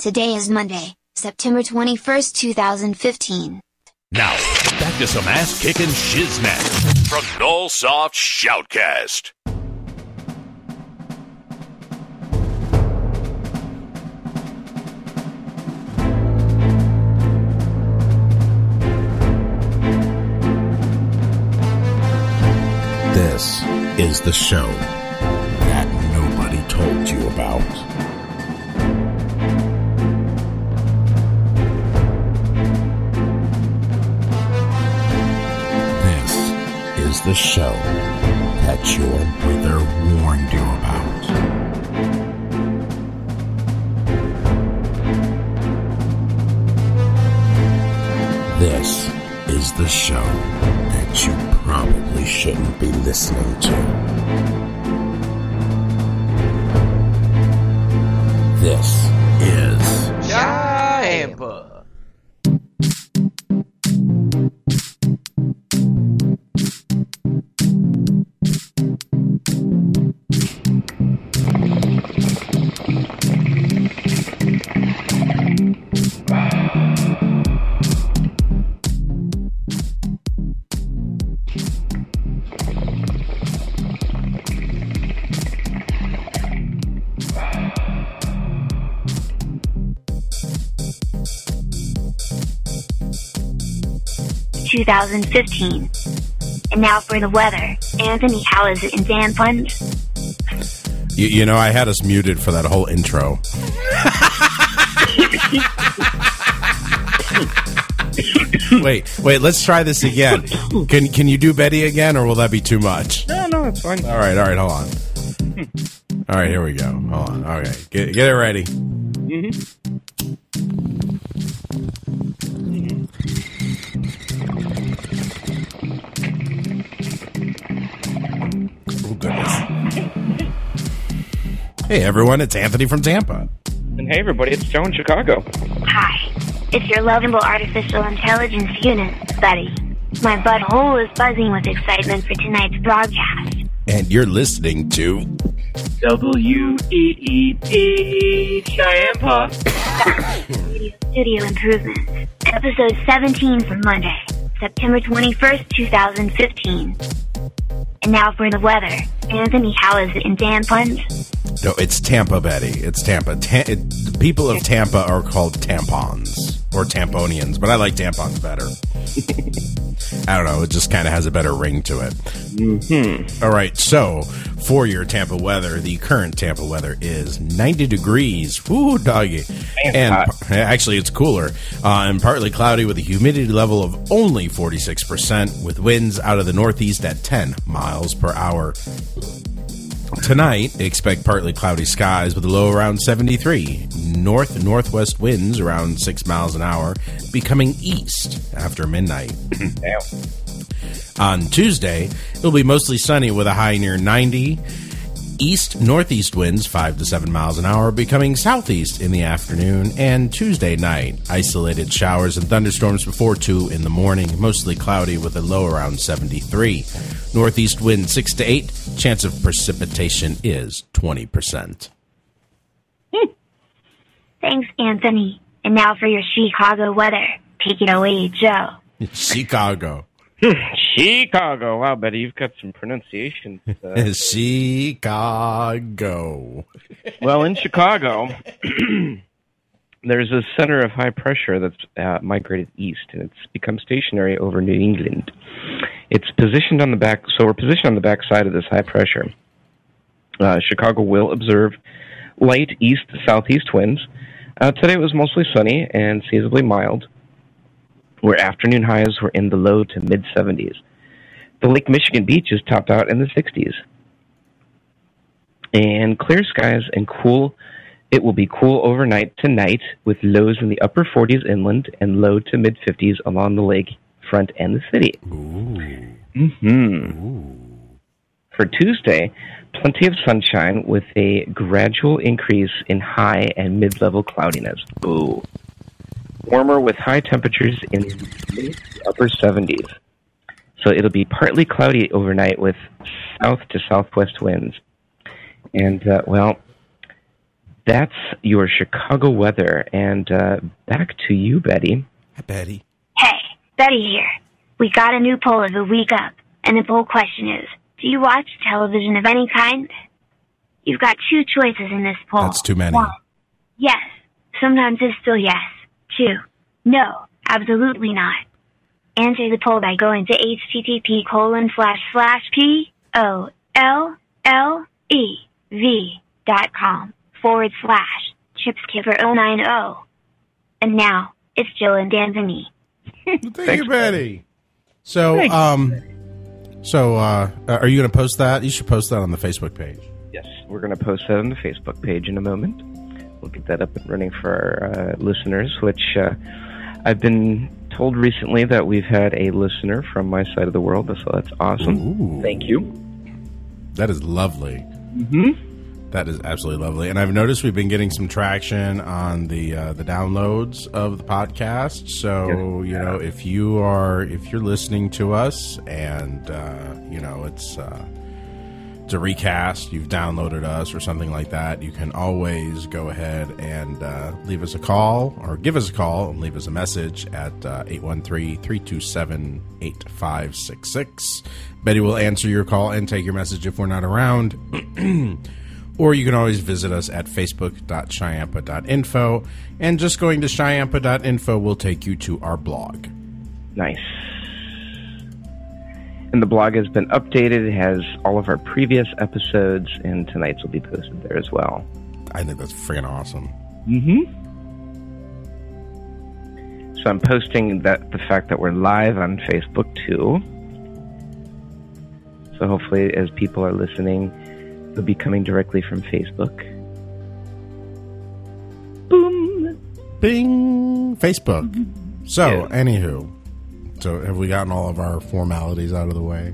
Today is Monday, September 21st, 2015. Now, back to some ass-kicking shiznit from Nullsoft Shoutcast. This is the show that nobody told you about. This is the show that your mother warned you about. This is the show that you probably shouldn't be listening to. This is Giampa. $2015. And now for the weather. Anthony, how is it in San Funs? You know, I had us muted for that whole intro. Wait, let's try this again. Can you do Betty again, or will that be too much? No, it's fine. All right, hold on. All right, here we go. Hold on. Okay, get it ready. Oh, goodness. Hey, everyone, it's Anthony from Tampa. And hey, everybody, it's Joe in Chicago. Hi. It's your lovable artificial intelligence unit, Betty. My butthole is buzzing with excitement for tonight's broadcast. And you're listening to WEEP Giampa. Studio Improvements. Episode 17 for Monday, September 21st, 2015. And now for the weather. Anthony, how is it in San Funs? No, it's Tampa, Betty. It's Tampa. The people of Tampa are called tampons or tamponians, but I like tampons better. I don't know. It just kind of has a better ring to it. Mm-hmm. All right. So for your Tampa weather, the current Tampa weather is 90 degrees. Woo, doggy. And actually, it's cooler and partly cloudy with a humidity level of only 46%, with winds out of the northeast at 10 miles per hour. Tonight, expect partly cloudy skies with a low around 73. North-northwest winds around 6 miles an hour, becoming east after midnight. On Tuesday, it'll be mostly sunny with a high near 90. East-northeast winds 5 to 7 miles an hour, becoming southeast in the afternoon. And Tuesday night, isolated showers and thunderstorms before 2 in the morning, mostly cloudy with a low around 73. Northeast wind 6 to 8. Chance of precipitation is 20%. Thanks, Anthony. And now for your Chicago weather. Take it away, Joe. Chicago. Chicago. Wow, Betty, you've got some pronunciations. Chicago. Well, in Chicago, there's a center of high pressure that's migrated east, and it's become stationary over New England. It's positioned on the back, so we're positioned on the back side of this high pressure. Chicago will observe light east to southeast winds. Today it was mostly sunny and seasonably mild, where afternoon highs were in the low to mid-70s. The Lake Michigan beaches topped out in the 60s. And clear skies and cool. It will be cool overnight tonight, with lows in the upper 40s inland and low to mid-50s along the lake front and the city. Ooh. Mm-hmm. Ooh. For Tuesday, plenty of sunshine with a gradual increase in high and mid-level cloudiness. Ooh. Warmer with high temperatures in the upper 70s. So it'll be partly cloudy overnight with south to southwest winds. And, that's your Chicago weather. And back to you, Betty. Hi, Betty. Hey, Betty here. We got a new poll of the week up, and the poll question is, do you watch television of any kind? You've got two choices in this poll. That's too many. 1, yes. Sometimes it's still yes. 2, no, absolutely not. Answer the poll by going to http://pollev.com/ChipSkipper090. And now, it's Jill and Anthony. Thank you, Betty. So, are you going to post that? You should post that on the Facebook page. Yes, we're going to post that on the Facebook page in a moment. We'll get that up and running for our listeners, which I've been told recently that we've had a listener from my side of the world, so that's awesome. Ooh. Thank you. That is lovely. Mm-hmm. That is absolutely lovely. And I've noticed we've been getting some traction on the downloads of the podcast. So, you know, if you're listening to us and, you know, it's a recast, you've downloaded us or something like that, you can always go ahead and leave us a call or give us a call and leave us a message at 813-327-8566. Betty will answer your call and take your message if we're not around. Or you can always visit us at facebook.shyampa.info, and just going to shyampa.info will take you to our blog. Nice. And the blog has been updated. It has all of our previous episodes, and tonight's will be posted there as well. I think that's freaking awesome. Mm-hmm. So I'm posting the fact that we're live on Facebook, too. So hopefully, as people are listening, they'll be coming directly from Facebook. Boom! Bing! Facebook. So, anywho. So, have we gotten all of our formalities out of the way?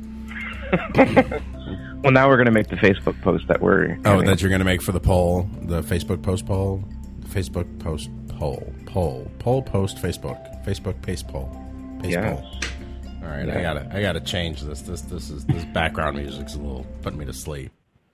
Well, now we're going to make the Facebook post that we're... that you're going to make for the poll, the Facebook post poll? The Facebook post poll. Poll post Facebook. Facebook paste poll. Paste poll. All right, yeah. I gotta change this. This background music's a little putting me to sleep.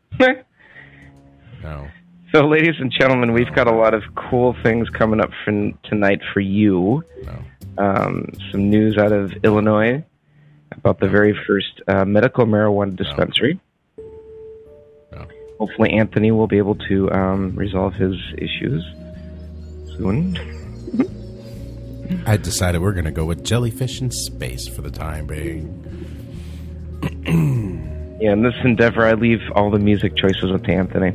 No. So, ladies and gentlemen, we've got a lot of cool things coming up for tonight for you. No. Some news out of Illinois about the very first medical marijuana dispensary. No. Hopefully, Anthony will be able to resolve his issues soon. I decided we're going to go with jellyfish in space for the time being. Yeah, in this endeavor, I leave all the music choices up to Anthony.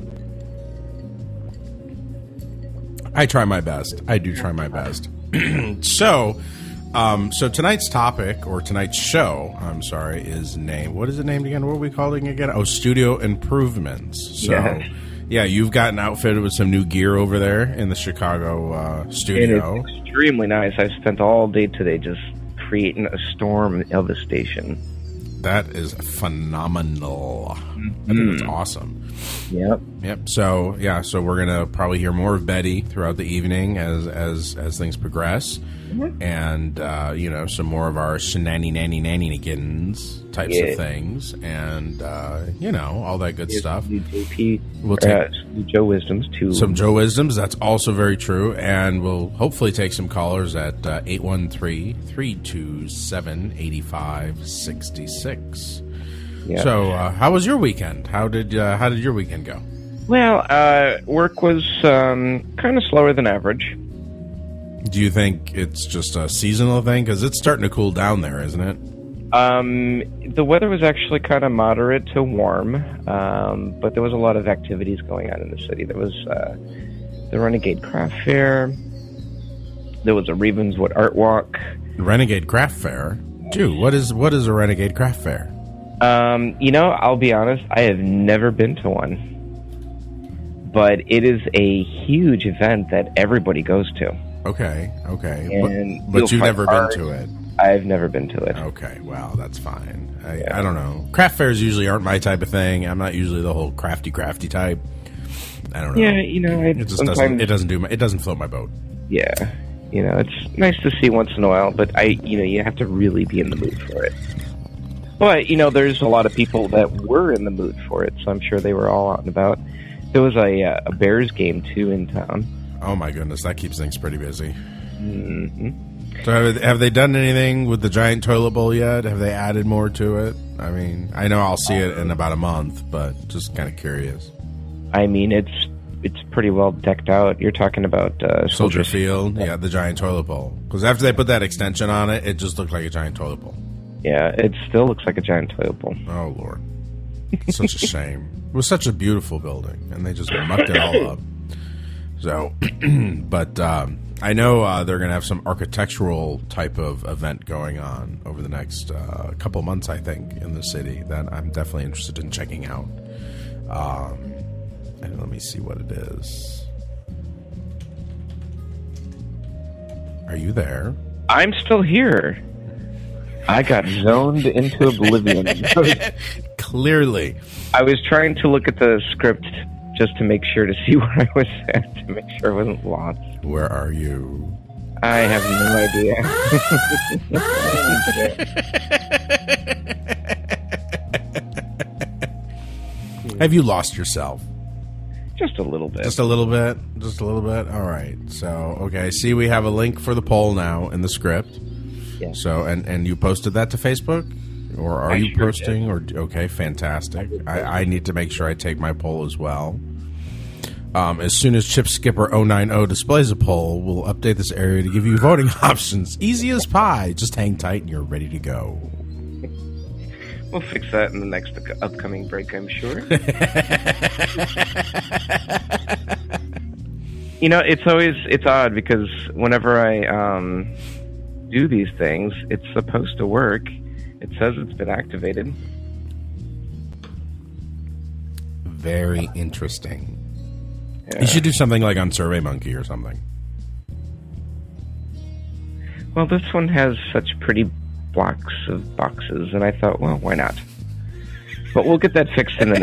I try my best. I do try my best. So tonight's topic, or tonight's show, I'm sorry, is named... What is it named again? What are we calling it again? Oh, Studio Improvements. So, yeah, you've gotten outfitted with some new gear over there in the Chicago studio. It's extremely nice. I spent all day today just creating a storm of the station. That is phenomenal. I think that's awesome. Yep. So we're gonna probably hear more of Betty throughout the evening as things progress, and some more of our shenanigans types of things, and all that good stuff. We'll take Joe Wisdoms too. Some Joe Wisdoms. That's also very true, and we'll hopefully take some callers at 813-327-8566. Yep. So, how was your weekend? How did your weekend go? Well, work was kind of slower than average. Do you think it's just a seasonal thing? Because it's starting to cool down there, isn't it? The weather was actually kind of moderate to warm, but there was a lot of activities going on in the city. There was the Renegade Craft Fair. There was a Ravenswood Art Walk. Renegade Craft Fair? Dude, what is a Renegade Craft Fair? I'll be honest, I have never been to one. But it is a huge event that everybody goes to. Okay. And but you've never been to it? I've never been to it. Okay, wow, that's fine. I don't know. Craft fairs usually aren't my type of thing. I'm not usually the whole crafty type. I don't know. Yeah, it just doesn't float my boat. Yeah. It's nice to see once in a while, but you have to really be in the mood for it. But, there's a lot of people that were in the mood for it, so I'm sure they were all out and about. There was a Bears game, too, in town. Oh, my goodness. That keeps things pretty busy. Mm-hmm. So have they done anything with the giant toilet bowl yet? Have they added more to it? I mean, I know I'll see it in about a month, but just kind of curious. I mean, it's pretty well decked out. You're talking about Soldier Field? Yeah, the giant toilet bowl. Because after they put that extension on it, it just looked like a giant toilet bowl. Yeah, it still looks like a giant toilet bowl. Oh, Lord. It's such a shame. It was such a beautiful building, and they just mucked it all up. So, but I know they're going to have some architectural type of event going on over the next couple months, I think, in the city that I'm definitely interested in checking out. And let me see what it is. Are you there? I'm still here. I got zoned into oblivion. Clearly. I was trying to look at the script just to make sure to see where I was at, to make sure I wasn't lost. Where are you? I have no idea. Have you lost yourself? Just a little bit. Just a little bit? Just a little bit? All right. So, okay. See, we have a link for the poll now in the script. Yeah. So, and you posted that to Facebook? Or are you posting? Or okay, fantastic. I need to make sure I take my poll as well. As soon as Chip Skipper 090 displays a poll, we'll update this area to give you voting options. Easy as pie. Just hang tight and you're ready to go. We'll fix that in the next upcoming break, I'm sure. You know, it's odd because whenever I do these things, it's supposed to work. It says it's been activated. Very interesting. Yeah. You should do something like on SurveyMonkey or something. Well, this one has such pretty blocks of boxes, and I thought, well, why not? But we'll get that fixed in the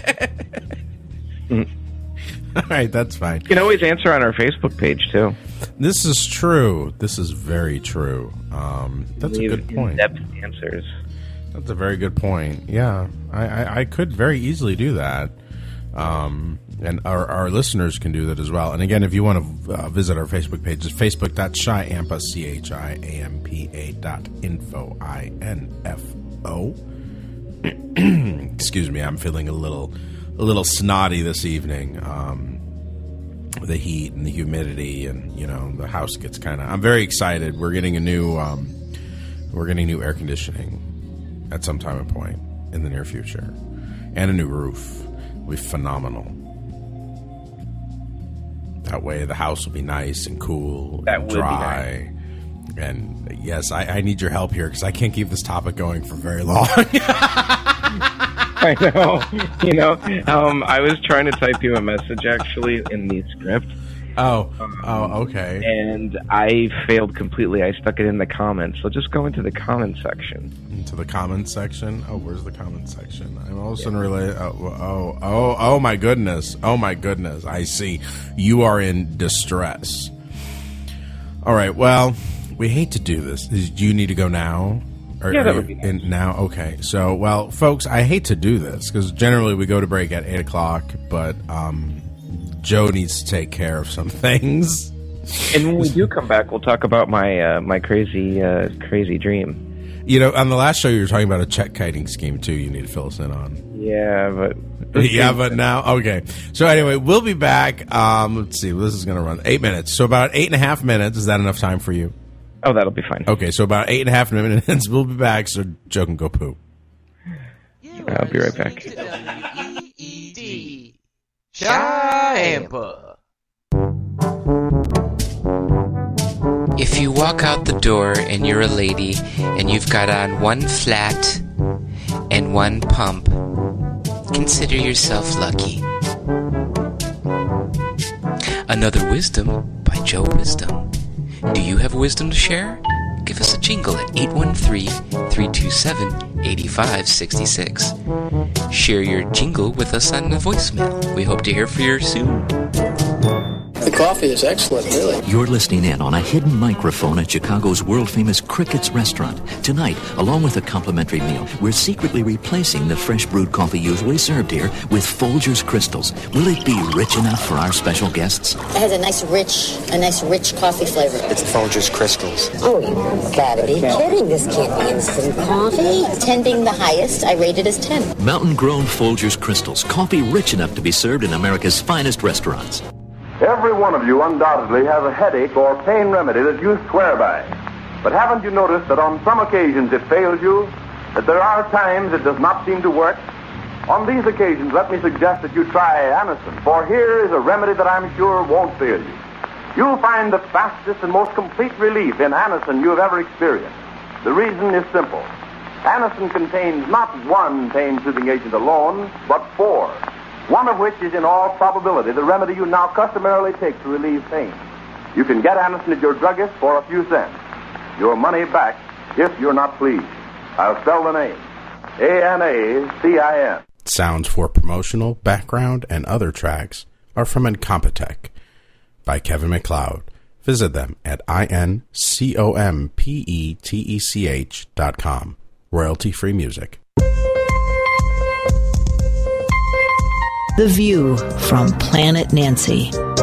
next All right, that's fine. You can always answer on our Facebook page, too. This is true. This is very true. That's a good point. In-depth answers. That's a very good point. Yeah, I could very easily do that. And our listeners can do that as well. And again, if you want to visit our Facebook page, it's facebook.chiampa, CHIAMPA.info, INFO. Excuse me, I'm feeling a little snotty this evening. The heat and the humidity, and the house gets kind of. I'm very excited. We're getting new air conditioning at some time and point in the near future, and a new roof. Will be phenomenal. That way, the house will be nice and cool and dry. And yes, I need your help here because I can't keep this topic going for very long. I know. I was trying to type you a message actually in the script. Okay. And I failed completely. I stuck it in the comments. So just go into the comment section. Into the comment section? Oh, where's the comment section? I'm all of a sudden oh my goodness. Oh my goodness. I see. You are in distress. All right. Well, we hate to do this. Do you need to go now? Yeah, that would be nice. Now? Okay. So, well, folks, I hate to do this because generally we go to break at 8 o'clock, but Joe needs to take care of some things. And when we do come back, we'll talk about my crazy dream. On the last show you were talking about a check kiting scheme, too, you need to fill us in on. Yeah, but... but now... Okay. So anyway, we'll be back. Let's see. This is going to run 8 minutes. So about 8.5 minutes. Is that enough time for you? Oh, that'll be fine. Okay, so about 8.5 minutes. We'll be back so Joe can go poop. I'll be right back. WEED. Chiampa. If you walk out the door and you're a lady and you've got on one flat and one pump, consider yourself lucky. Another Wisdom by Joe Wisdom. Do you have wisdom to share? Give us a jingle at 813-327-8566. Share your jingle with us on the voicemail. We hope to hear from you soon. The coffee is excellent, really. You're listening in on a hidden microphone at Chicago's world-famous Cricket's restaurant. Tonight, along with a complimentary meal, we're secretly replacing the fresh brewed coffee usually served here with Folgers Crystals. Will it be rich enough for our special guests? It has a nice rich coffee flavor. It's Folgers Crystals. Oh, you gotta be kidding. This can't be instant coffee. 10 being the highest, I rate it as 10. Mountain-grown Folgers Crystals. Coffee rich enough to be served in America's finest restaurants. Every one of you undoubtedly has a headache or pain remedy that you swear by. But haven't you noticed that on some occasions it fails you? That there are times it does not seem to work? On these occasions, let me suggest that you try Anacin, for here is a remedy that I'm sure won't fail you. You'll find the fastest and most complete relief in Anacin you have ever experienced. The reason is simple. Anacin contains not one pain-soothing agent alone, but 4. One of which is in all probability the remedy you now customarily take to relieve pain. You can get Anacin at your druggist for a few cents. Your money back if you're not pleased. I'll spell the name. Anacin. Sounds for promotional, background, and other tracks are from Incompetech by Kevin MacLeod. Visit them at incompetech.com. Royalty-free music. The View from Planet Nancy.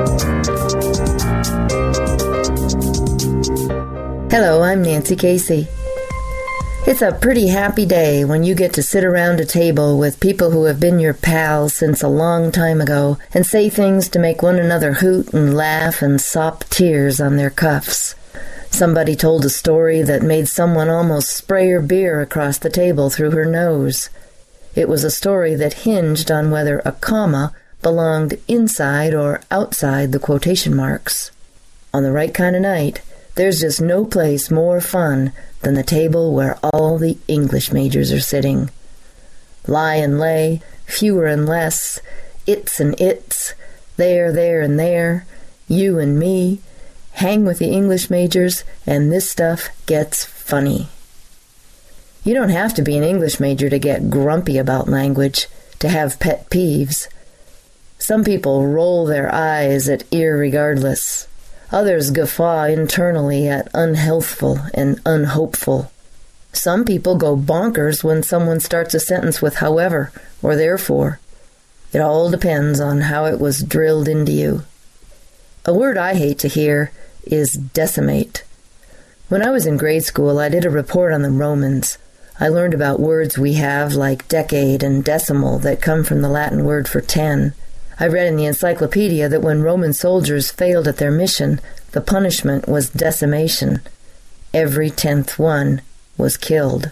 Hello, I'm Nancy Casey. It's a pretty happy day when you get to sit around a table with people who have been your pals since a long time ago and say things to make one another hoot and laugh and sop tears on their cuffs. Somebody told a story that made someone almost spray her beer across the table through her nose. It was a story that hinged on whether a comma belonged inside or outside the quotation marks. On the right kind of night, there's just no place more fun than the table where all the English majors are sitting. Lie and lay, fewer and less, its and its, there and there, you and me, hang with the English majors, and this stuff gets funny. You don't have to be an English major to get grumpy about language, to have pet peeves. Some people roll their eyes at irregardless. Others guffaw internally at unhealthful and unhopeful. Some people go bonkers when someone starts a sentence with however or therefore. It all depends on how it was drilled into you. A word I hate to hear is decimate. When I was in grade school, I did a report on the Romans. I learned about words we have like decade and decimal that come from the Latin word for 10. I read in the encyclopedia that when Roman soldiers failed at their mission, the punishment was decimation. Every 10th one was killed.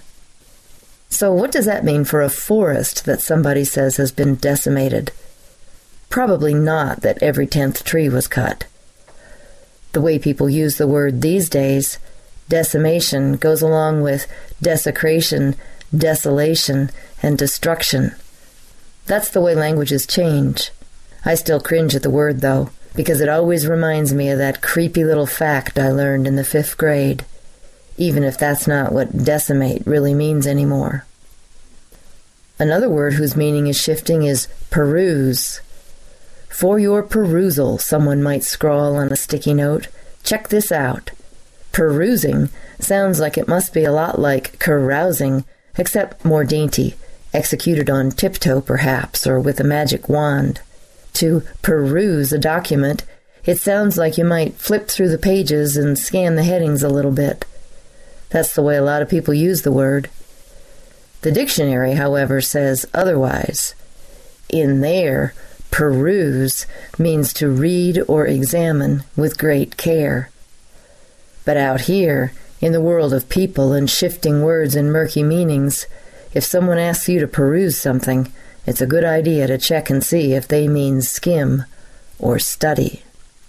So what does that mean for a forest that somebody says has been decimated? Probably not that every 10th tree was cut. The way people use the word these days, decimation goes along with desecration, desolation, and destruction. That's the way languages change. I still cringe at the word, though, because it always reminds me of that creepy little fact I learned in the 5th grade, even if that's not what decimate really means anymore. Another word whose meaning is shifting is peruse. For your perusal, someone might scrawl on a sticky note. Check this out. Perusing sounds like it must be a lot like carousing, except more dainty, executed on tiptoe perhaps, or with a magic wand. To peruse a document, it sounds like you might flip through the pages and scan the headings a little bit. That's the way a lot of people use the word. The dictionary, however, says otherwise. In there, peruse means to read or examine with great care. But out here, in the world of people and shifting words and murky meanings, if someone asks you to peruse something, it's a good idea to check and see if they mean skim or study.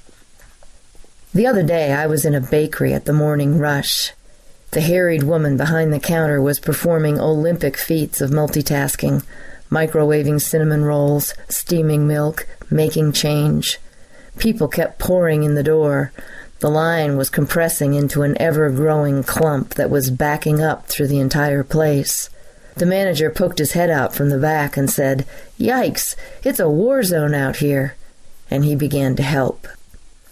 The other day I was in a bakery at the morning rush. The harried woman behind the counter was performing Olympic feats of multitasking, microwaving cinnamon rolls, steaming milk, making change. People kept pouring in the door. The line was compressing into an ever-growing clump that was backing up through the entire place. The manager poked his head out from the back and said, "Yikes, it's a war zone out here," and he began to help.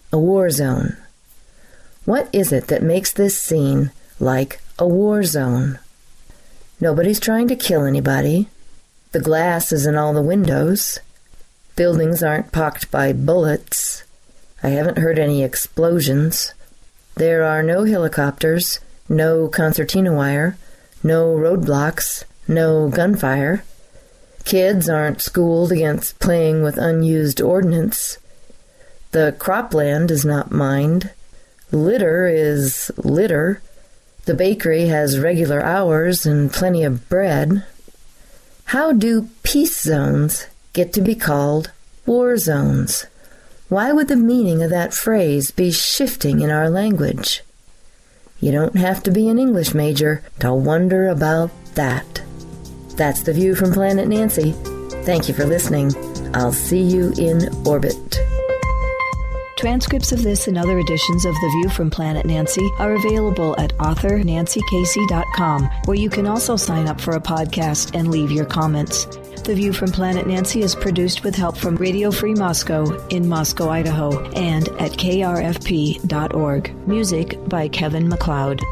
a war zone. What is it that makes this scene like a war zone? Nobody's trying to kill anybody. The glass is in all the windows. Buildings aren't pocked by bullets. I haven't heard any explosions. There are no helicopters, no concertina wire, no roadblocks, no gunfire. Kids aren't schooled against playing with unused ordnance. The cropland is not mined. Litter is litter. The bakery has regular hours and plenty of bread. How do peace zones get to be called war zones? Why would the meaning of that phrase be shifting in our language? You don't have to be an English major to wonder about that. That's The View from Planet Nancy. Thank you for listening. I'll see you in orbit. Transcripts of this and other editions of The View from Planet Nancy are available at authornancykasey.com, where you can also sign up for a podcast and leave your comments. The View from Planet Nancy is produced with help from Radio Free Moscow in Moscow, Idaho, and at krfp.org. Music by Kevin MacLeod.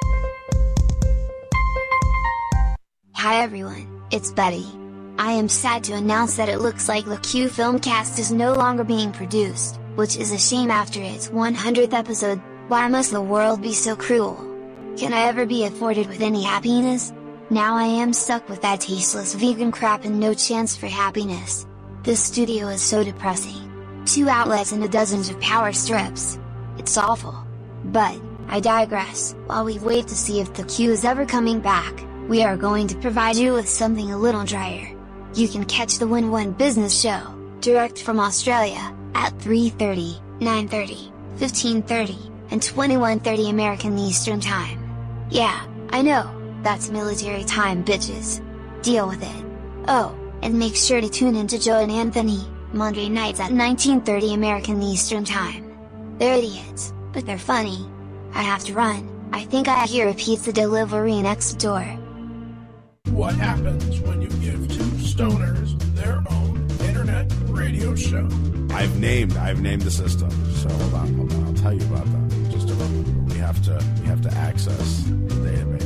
Hi everyone, it's Betty. I am sad to announce that it looks like the Q Filmcast is no longer being produced, which is a shame after its 100th episode. Why must the world be so cruel? Can I ever be afforded with any happiness? Now I am stuck with that tasteless vegan crap and no chance for happiness. This studio is so depressing. 2 outlets and dozens of power strips. It's awful. But, I digress. While we wait to see if the Q is ever coming back, we are going to provide you with something a little drier. You can catch the Win One Business Show, direct from Australia, at 3:30, 9:30, 15:30, and 21:30 American Eastern Time. Yeah, I know. That's military time, bitches. Deal with it. Oh, and make sure to tune in to Joe and Anthony, Monday nights at 19:30 American Eastern Time. They're idiots, but they're funny. I have to run. I think I hear a pizza delivery next door. What happens when you give 2 stoners their own internet radio show? I've named the system. So hold on. I'll tell you about that. Just a moment. We have to access the database.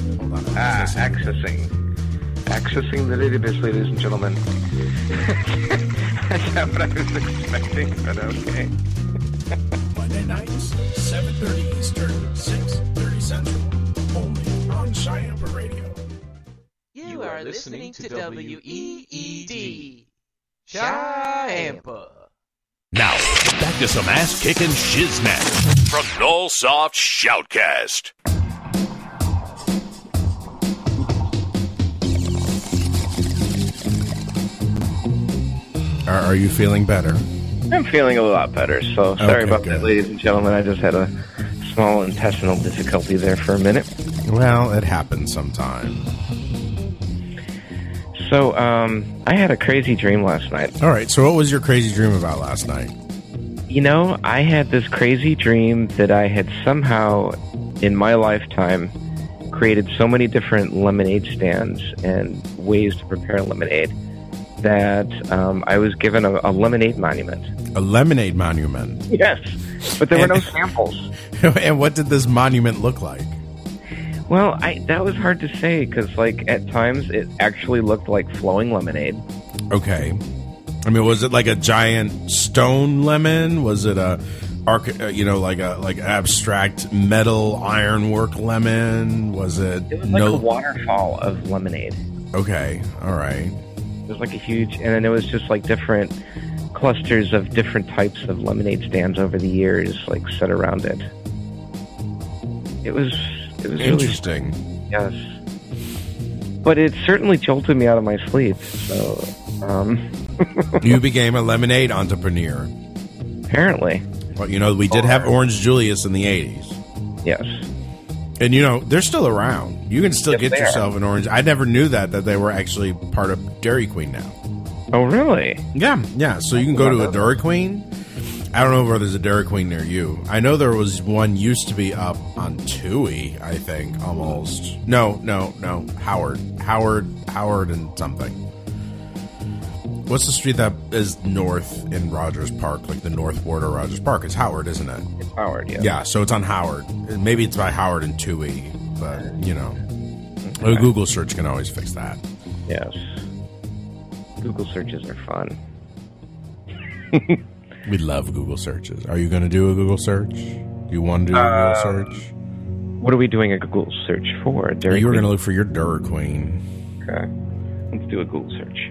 Accessing the database, ladies and gentlemen. That's not what I was expecting, but okay. Monday nights, 7:30 Eastern, 6:30 Central, only on Sciampa Radio. You are listening to WEED. Sciampa. Now, back to some ass-kicking shiznat from Nullsoft Shoutcast. Are you feeling better? I'm feeling a lot better, so sorry about good. that, ladies and gentlemen. I just had a small intestinal difficulty there for a minute. Well, it happens sometime. So, I had a crazy dream last night. All right, so what was your crazy dream about last night? You know, I had this crazy dream that I had somehow, in my lifetime, created so many different lemonade stands and ways to prepare lemonade that I was given a lemonade monument. A lemonade monument? Yes, but there were no samples. And what did this monument look like? Well, that was hard to say because, at times it actually looked like flowing lemonade. Okay. I mean, was it like a giant stone lemon? Was it like abstract metal ironwork lemon? Was it? It was like a waterfall of lemonade. Okay, all right. It was like a huge, and then it was just like different clusters of different types of lemonade stands over the years, set around it. It was interesting. Really, yes, but it certainly jolted me out of my sleep. So, you became a lemonade entrepreneur. Apparently. Well, we did have Orange Julius in the 80s. Yes. And, they're still around. You can still get yourself an orange. I never knew that they were actually part of Dairy Queen now. Oh, really? Yeah. So you can go to a Dairy Queen. I don't know where there's a Dairy Queen near you. I know there was one used to be up on Toohey, I think, almost. No. Howard and something. What's the street that is north in Rogers Park, like the north border of Rogers Park? It's Howard, isn't it? It's Howard, yeah. Yeah, so it's on Howard. Maybe it's by Howard and Toohey, but, you know. A Google search can always fix that. Yes. Google searches are fun. We love Google searches. Are you going to do a Google search? Do you want to do a Google search? What are we doing a Google search for? You were going to look for your Dairy Queen. Okay. Let's do a Google search.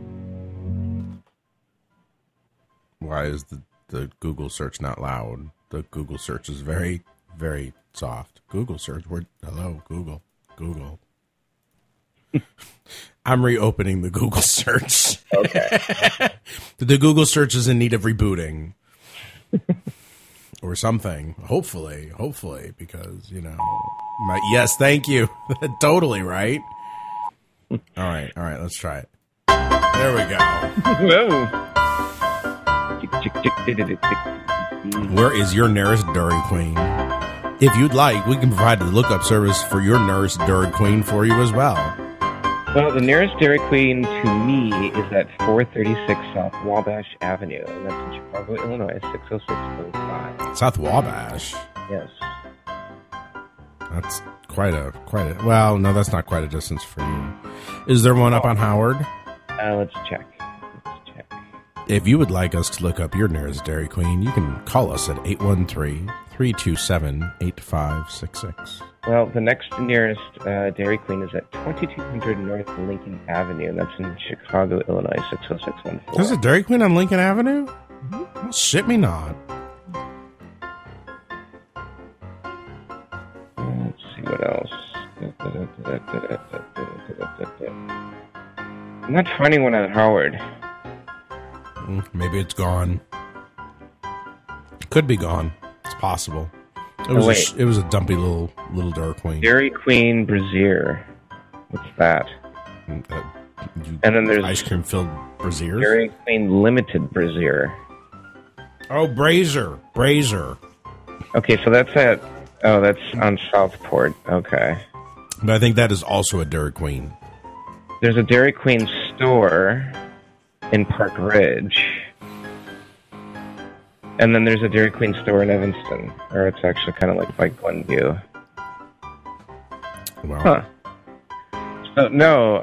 Why is the Google search not loud? The Google search is very, very soft. Google search. Hello, Google. Google. I'm reopening the Google search. Okay. The Google search is in need of rebooting. Or something. Hopefully, because, you know. Yes, thank you. Totally right. All right, let's try it. There we go. Whoa. Where is your nearest Dairy Queen? If you'd like, we can provide the lookup service for your nearest Dairy Queen for you as well. Well, the nearest Dairy Queen to me is at 436 South Wabash Avenue, and that's in Chicago, Illinois, 60605. South Wabash? Yes. That's quite a. Well, no, that's not quite a distance for you. Is there one up on Howard? Let's check. If you would like us to look up your nearest Dairy Queen, you can call us at 813-327-8566. Well, the next nearest Dairy Queen is at 2200 North Lincoln Avenue, and that's in Chicago, Illinois, 60614. There's a Dairy Queen on Lincoln Avenue? Mm-hmm. Well, shit me not. Let's see what else. I'm not finding one at Howard. Maybe it's gone. Could be gone. It's possible. It was a dumpy little Dairy Queen. Dairy Queen Brazier. What's that? And then there's ice cream filled Braziers. Dairy Queen Limited Brazier. Oh, Brazier. Okay, so that's that's on Southport. Okay. But I think that is also a Dairy Queen. There's a Dairy Queen store in Park Ridge. And then there's a Dairy Queen store in Evanston, or it's actually kind of like by Glenview. Wow. Huh. So, no.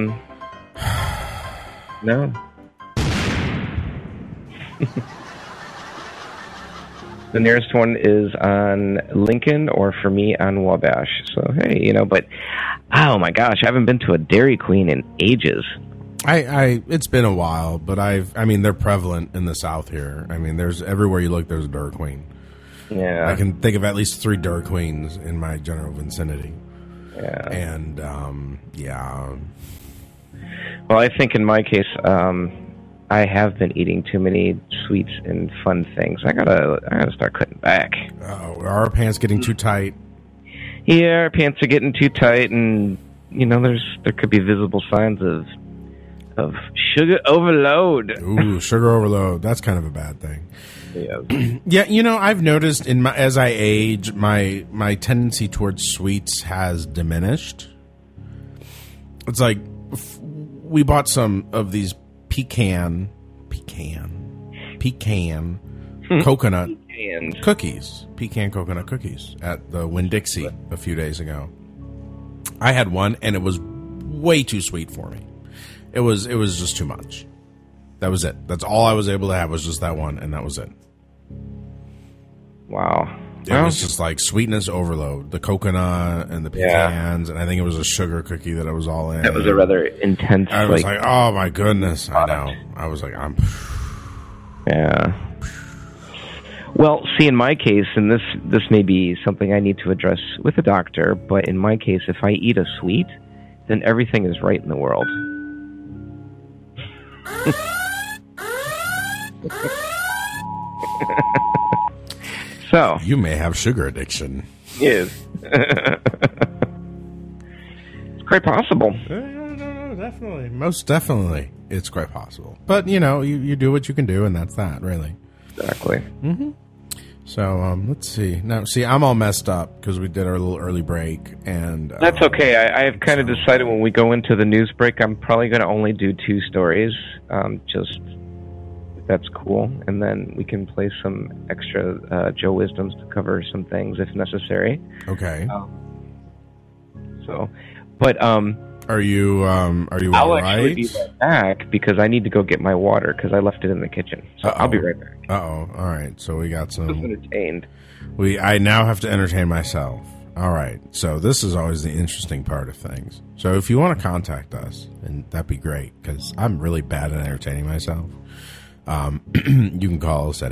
The nearest one is on Lincoln, or for me, on Wabash. So, hey, but, oh my gosh, I haven't been to a Dairy Queen in ages. It's been a while, but they're prevalent in the South here. I mean, there's everywhere you look, there's a Dairy Queen. Yeah. I can think of at least 3 Dairy Queens in my general vicinity. Yeah. And, yeah. Well, I think in my case, I have been eating too many sweets and fun things. I gotta start cutting back. Are our pants getting too tight? Yeah, our pants are getting too tight, and, there could be visible signs of sugar overload. Ooh, sugar overload. That's kind of a bad thing. Yeah. Yeah, I've noticed as I age, my tendency towards sweets has diminished. It's like we bought some of these pecan coconut cookies, pecan coconut cookies at the Winn-Dixie a few days ago. I had one, and it was way too sweet for me. It was just too much. That was it. That's all I was able to have was just that one, and that was it. Wow. It was just like sweetness overload. The coconut and the pecans, and I think it was a sugar cookie that I was all in. That was a rather intense. I was like, oh my goodness. I know. I was like, Yeah. Well, see, in my case, and this may be something I need to address with a doctor, but in my case, if I eat a sweet, then everything is right in the world. So you may have sugar addiction. Yes. It's quite possible. No, definitely. Most definitely. It's quite possible. But, you do what you can do, and that's that, really. Exactly. Mm-hmm. So let's see. Now, see, I'm all messed up because we did our little early break, and that's okay. I have kind of decided when we go into the news break, I'm probably going to only do 2 stories, just if that's cool, and then we can play some extra Joe Wisdoms to cover some things if necessary. Okay. Are you I'll all actually be right back because I need to go get my water because I left it in the kitchen. So I'll be right back. All right. So we got some. I was entertained. I now have to entertain myself. All right. So this is always the interesting part of things. So if you want to contact us, and that'd be great because I'm really bad at entertaining myself. You can call us at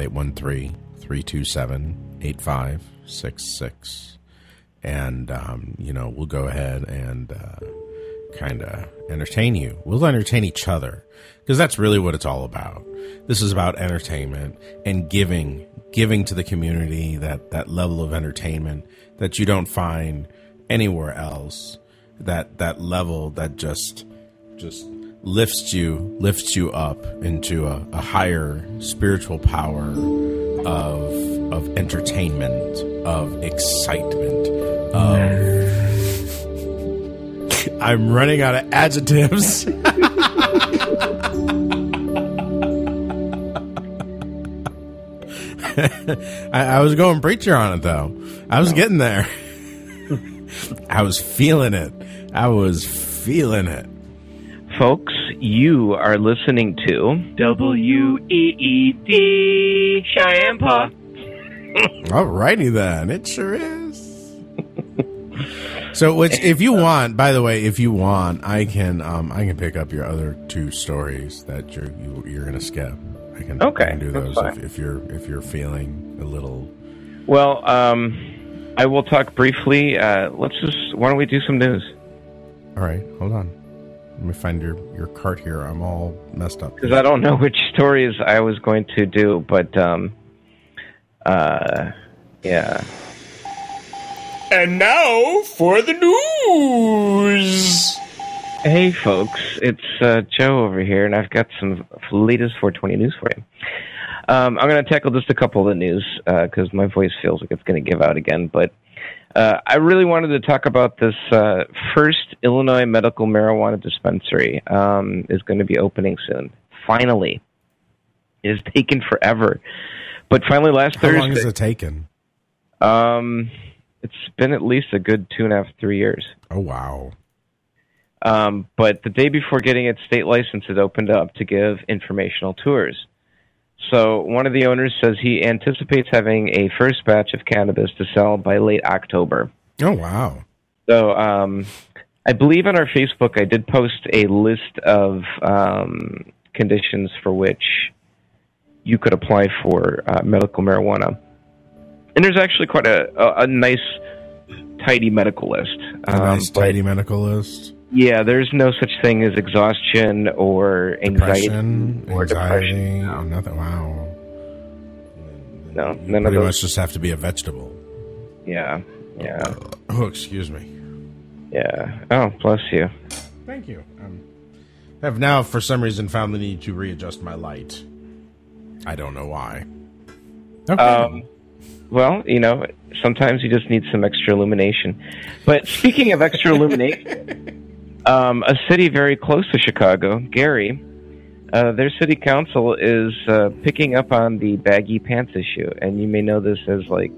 813-327-8566, and we'll go ahead and kind of entertain you. We'll entertain each other because that's really what it's all about. This is about entertainment and giving to the community that level of entertainment that you don't find anywhere else. That level that just lifts you up into a higher spiritual power of entertainment, of excitement, of I'm running out of adjectives. I was going preacher on it, though. I was getting there. I was feeling it. Folks, you are listening to WEED Cheyenne. Alrighty then. It sure is. So, if you want, by the way, I can pick up your other 2 stories that you're going to skip. I can do those if you're feeling a little. Well, I will talk briefly. Why don't we do some news? All right, hold on. Let me find your cart here. I'm all messed up because I don't know which stories I was going to do, but yeah. And now for the news. Hey, folks, it's Joe over here, and I've got some latest 420 news for you. I'm going to tackle just a couple of the news because my voice feels like it's going to give out again. But I really wanted to talk about this first Illinois medical marijuana dispensary is going to be opening soon. Finally. It has taken forever. But finally last Thursday... How long has it taken? It's been at least a good 2.5, 3 years. Oh, wow. But the day before getting its state license, it opened up to give informational tours. So one of the owners says he anticipates having a first batch of cannabis to sell by late October. Oh, wow. So I believe on our Facebook I did post a list of conditions for which you could apply for medical marijuana. And there's actually quite a nice, tidy medical list. Tidy medical list? Yeah, there's no such thing as exhaustion or anxiety. Depression. No. Nothing. Wow. No, you pretty much just have to be a vegetable. Yeah. Oh, excuse me. Yeah. Oh, bless you. Thank you. I have now, for some reason, found the need to readjust my light. I don't know why. Okay. Well, sometimes you just need some extra illumination. But speaking of extra illumination, a city very close to Chicago, Gary, their city council is picking up on the baggy pants issue. And you may know this as like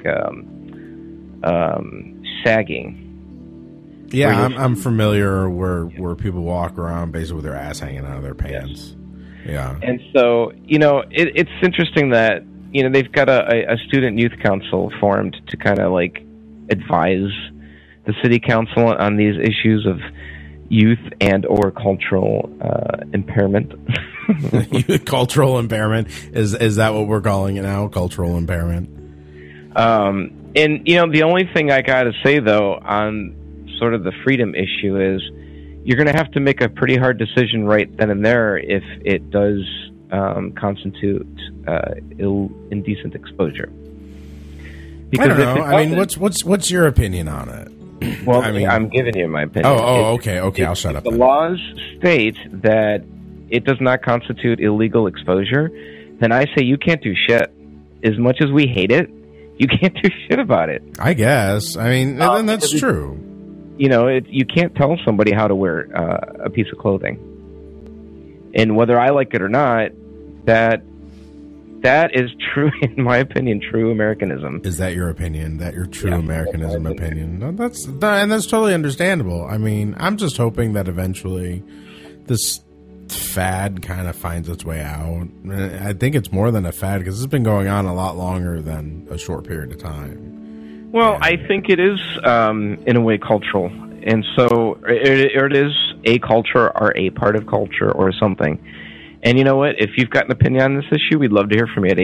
sagging. Yeah, I'm familiar where people walk around basically with their ass hanging out of their pants. Yes. Yeah. And so, it's interesting that they've got a student youth council formed to kind of like advise the city council on these issues of youth and or cultural impairment. Cultural impairment is that what we're calling it now? Cultural impairment. And the only thing I got to say though on sort of the freedom issue is you're going to have to make a pretty hard decision right then and there if it does constitute indecent exposure. Because I don't know. I mean, what's your opinion on it? Well, I'm giving you my opinion. Okay. I'll shut up. The laws state that it does not constitute illegal exposure. Then I say you can't do shit. As much as we hate it, You can't do shit about it. I guess. I mean, and that's true. You know, you can't tell somebody how to wear a piece of clothing. And whether I like it or not, that is true, in my opinion, true Americanism. Is that your opinion? That your true Americanism opinion? No, that's totally understandable. I mean, I'm just hoping that eventually this fad kind of finds its way out. I think it's more than a fad because it's been going on a lot longer than a short period of time. Well, I think it is, in a way, cultural. And so it is a culture or a part of culture or something. And you know what? If you've got an opinion on this issue, we'd love to hear from you at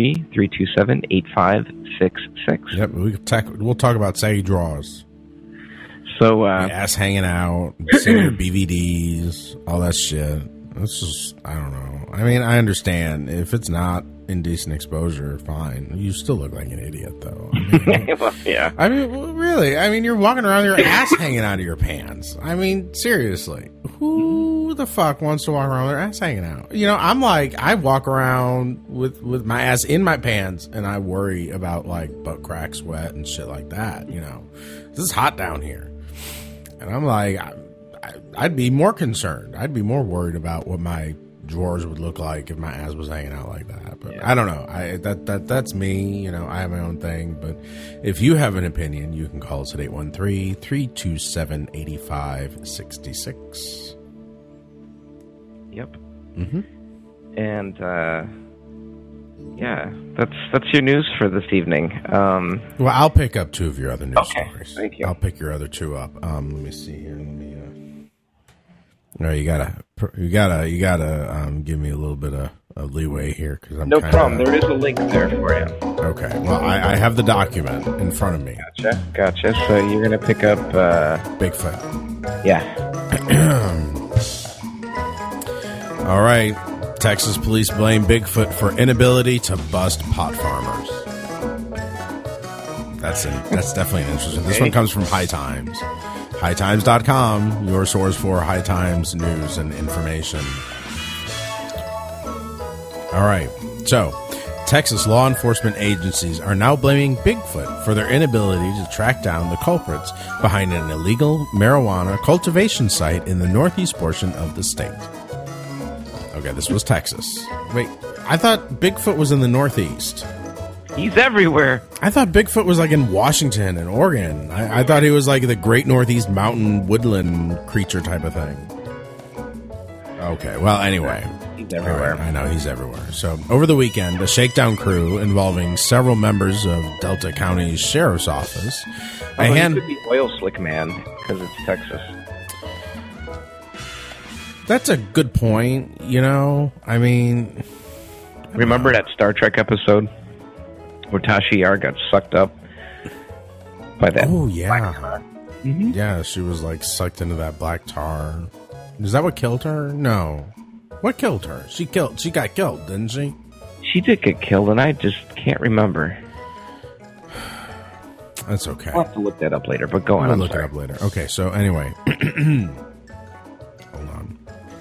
813-327-8566. Yep, we'll talk about saggy draws. So, ass hanging out, seeing your BVDs, all that shit. It's just, I don't know. I mean, I understand. If it's not indecent exposure, fine. You still look like an idiot, though. I mean, well, yeah. I mean, really. I mean, you're walking around with your ass hanging out of your pants. I mean, seriously. Who the fuck wants to walk around with their ass hanging out? You know, I'm like, I walk around with my ass in my pants, and I worry about, like, butt crack sweat and shit like that, you know. This is hot down here. And I'm like, I'd be more concerned. I'd be more worried about what my drawers would look like if my ass was hanging out like that. But yeah. I don't know. That's me. You know, I have my own thing. But if you have an opinion, you can call us at 813-327-8566. Yep. Mm-hmm. And yeah, that's your news for this evening. Well, I'll pick up two of your other news stories. Thank you. I'll pick your other two up. Let me see here. No, you gotta give me a little bit of leeway here because I'm no problem. There is a link there for you. Okay. Well, I have the document in front of me. Gotcha. So you're gonna pick up Bigfoot. Yeah. All right. Texas police blame Bigfoot for inability to bust pot farmers. That's definitely an interesting. This one comes from High Times. HighTimes.com, your source for High Times news and information. All right. So, Texas law enforcement agencies are now blaming Bigfoot for their inability to track down the culprits behind an illegal marijuana cultivation site in the northeast portion of the state. Okay, this was Texas. Wait, I thought Bigfoot was in the northeast. He's everywhere. I thought Bigfoot was like in Washington and Oregon. I thought he was like the Great Northeast Mountain woodland creature type of thing. Okay, well, anyway. He's everywhere. Right, I know, he's everywhere. So, over the weekend, a shakedown crew involving several members of Delta County's Sheriff's Office. He could be Oil Slick Man because it's Texas. That's a good point, you know? I mean... Remember that Star Trek episode where Tasha Yar got sucked up by that? Oh, yeah. Mm-hmm. Yeah, she was like sucked into that black tar. Is that what killed her? No. What killed her? She got killed, didn't she? She did get killed, and I just can't remember. That's okay. I'll have to look that up later, but go on. I'll look it up later. Okay, so anyway. Hold on.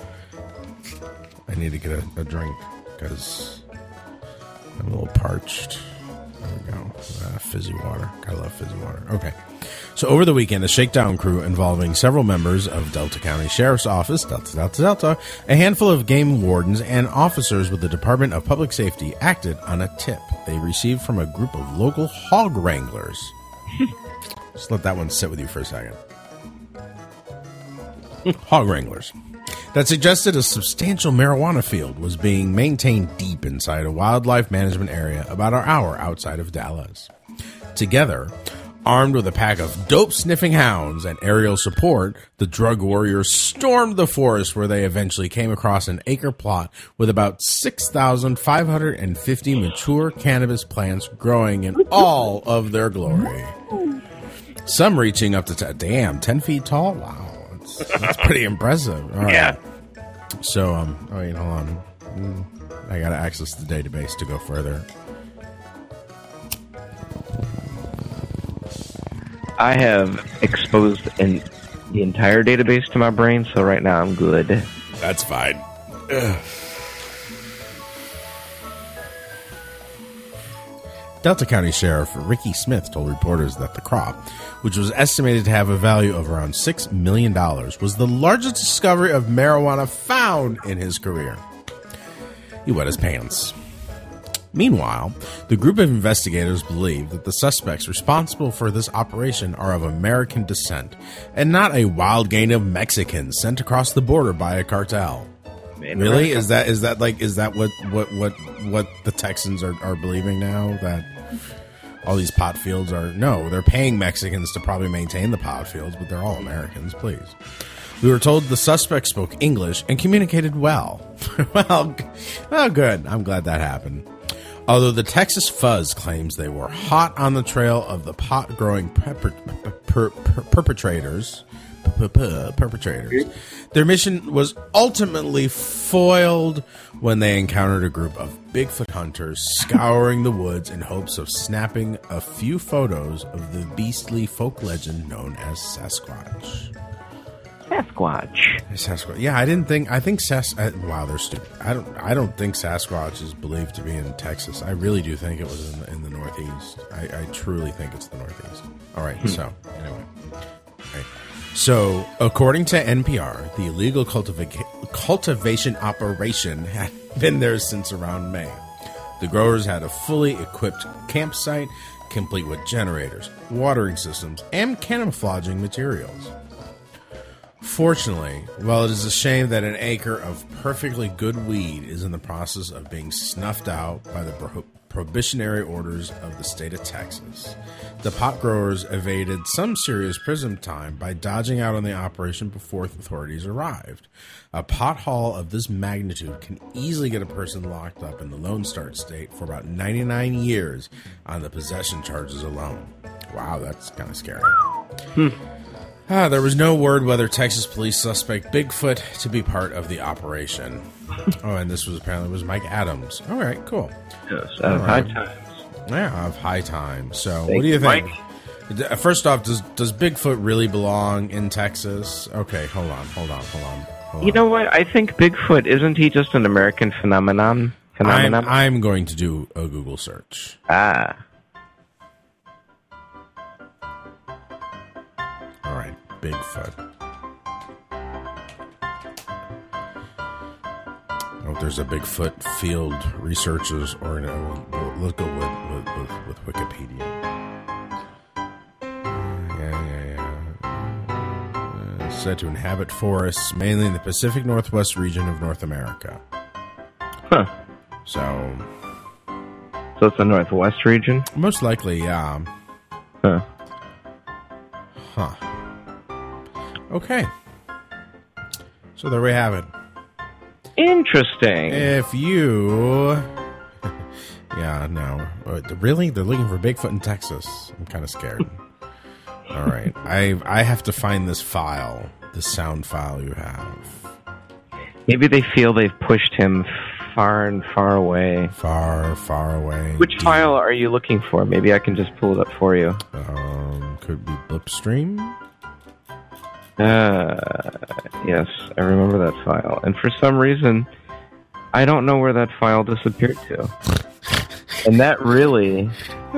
I need to get a drink because I'm a little parched. There we go. Fizzy water. Gotta love fizzy water. Okay. So over the weekend, a shakedown crew involving several members of Delta County Sheriff's Office, Delta, a handful of game wardens, and officers with the Department of Public Safety acted on a tip they received from a group of local hog wranglers. Just let that one sit with you for a second. Hog wranglers. That suggested a substantial marijuana field was being maintained deep inside a wildlife management area about an hour outside of Dallas. Together, armed with a pack of dope-sniffing hounds and aerial support, the drug warriors stormed the forest where they eventually came across an acre plot with about 6,550 mature cannabis plants growing in all of their glory. Some reaching up to 10 feet tall? Wow. That's pretty impressive. All right. Yeah. So, wait, hold on. I got to access the database to go further. I have exposed the entire database to my brain, so right now I'm good. That's fine. Ugh. Delta County Sheriff Ricky Smith told reporters that the crop, which was estimated to have a value of around $6 million, was the largest discovery of marijuana found in his career. He wet his pants. Meanwhile, the group of investigators believe that the suspects responsible for this operation are of American descent and not a wild gang of Mexicans sent across the border by a cartel. Really? Is that what the Texans are believing now, that all these pot fields are? No, they're paying Mexicans to probably maintain the pot fields, but they're all Americans, please. We were told the suspect spoke English and communicated well. well, good. I'm glad that happened. Although the Texas Fuzz claims they were hot on the trail of the pot-growing perpetrators, their mission was ultimately foiled when they encountered a group of Bigfoot hunters scouring the woods in hopes of snapping a few photos of the beastly folk legend known as Sasquatch. Sasquatch. Yeah, I think wow, they're stupid. I don't think Sasquatch is believed to be in Texas. I really do think it was in the Northeast. I truly think it's the Northeast. All right, so anyway. Okay. So, according to NPR, the illegal cultivation operation had been there since around May. The growers had a fully equipped campsite, complete with generators, watering systems, and camouflaging materials. Fortunately, while it is a shame that an acre of perfectly good weed is in the process of being snuffed out by the prohibitionary orders of the state of Texas, the pot growers evaded some serious prison time by dodging out on the operation before authorities arrived. A pot haul of this magnitude can easily get a person locked up in the Lone Star State for about 99 years on the possession charges alone. Wow, that's kind of scary. There was no word whether Texas police suspect Bigfoot to be part of the operation. Oh, and this was apparently Mike Adams. All right, cool. Yes, of High Times. Yeah, of High Times. So, what do you think? First off, does Bigfoot really belong in Texas? Okay, hold on. You know what? I think Bigfoot, isn't he just an American phenomenon? I'm going to do a Google search. All right, Bigfoot. Oh, there's a Bigfoot field researchers, or no, let's go with Wikipedia. Said to inhabit forests, mainly in the Pacific Northwest region of North America. Huh. So it's the Northwest region? Most likely, yeah. Huh. Okay. So there we have it. Interesting. If you... yeah, no. Really? They're looking for Bigfoot in Texas. I'm kind of scared. All right. I have to find this file, the sound file you have. Maybe they feel they've pushed him far and far away. Far, far away. Which file are you looking for? Maybe I can just pull it up for you. Could be Blipstream? Yes, I remember that file. And for some reason, I don't know where that file disappeared to. And that really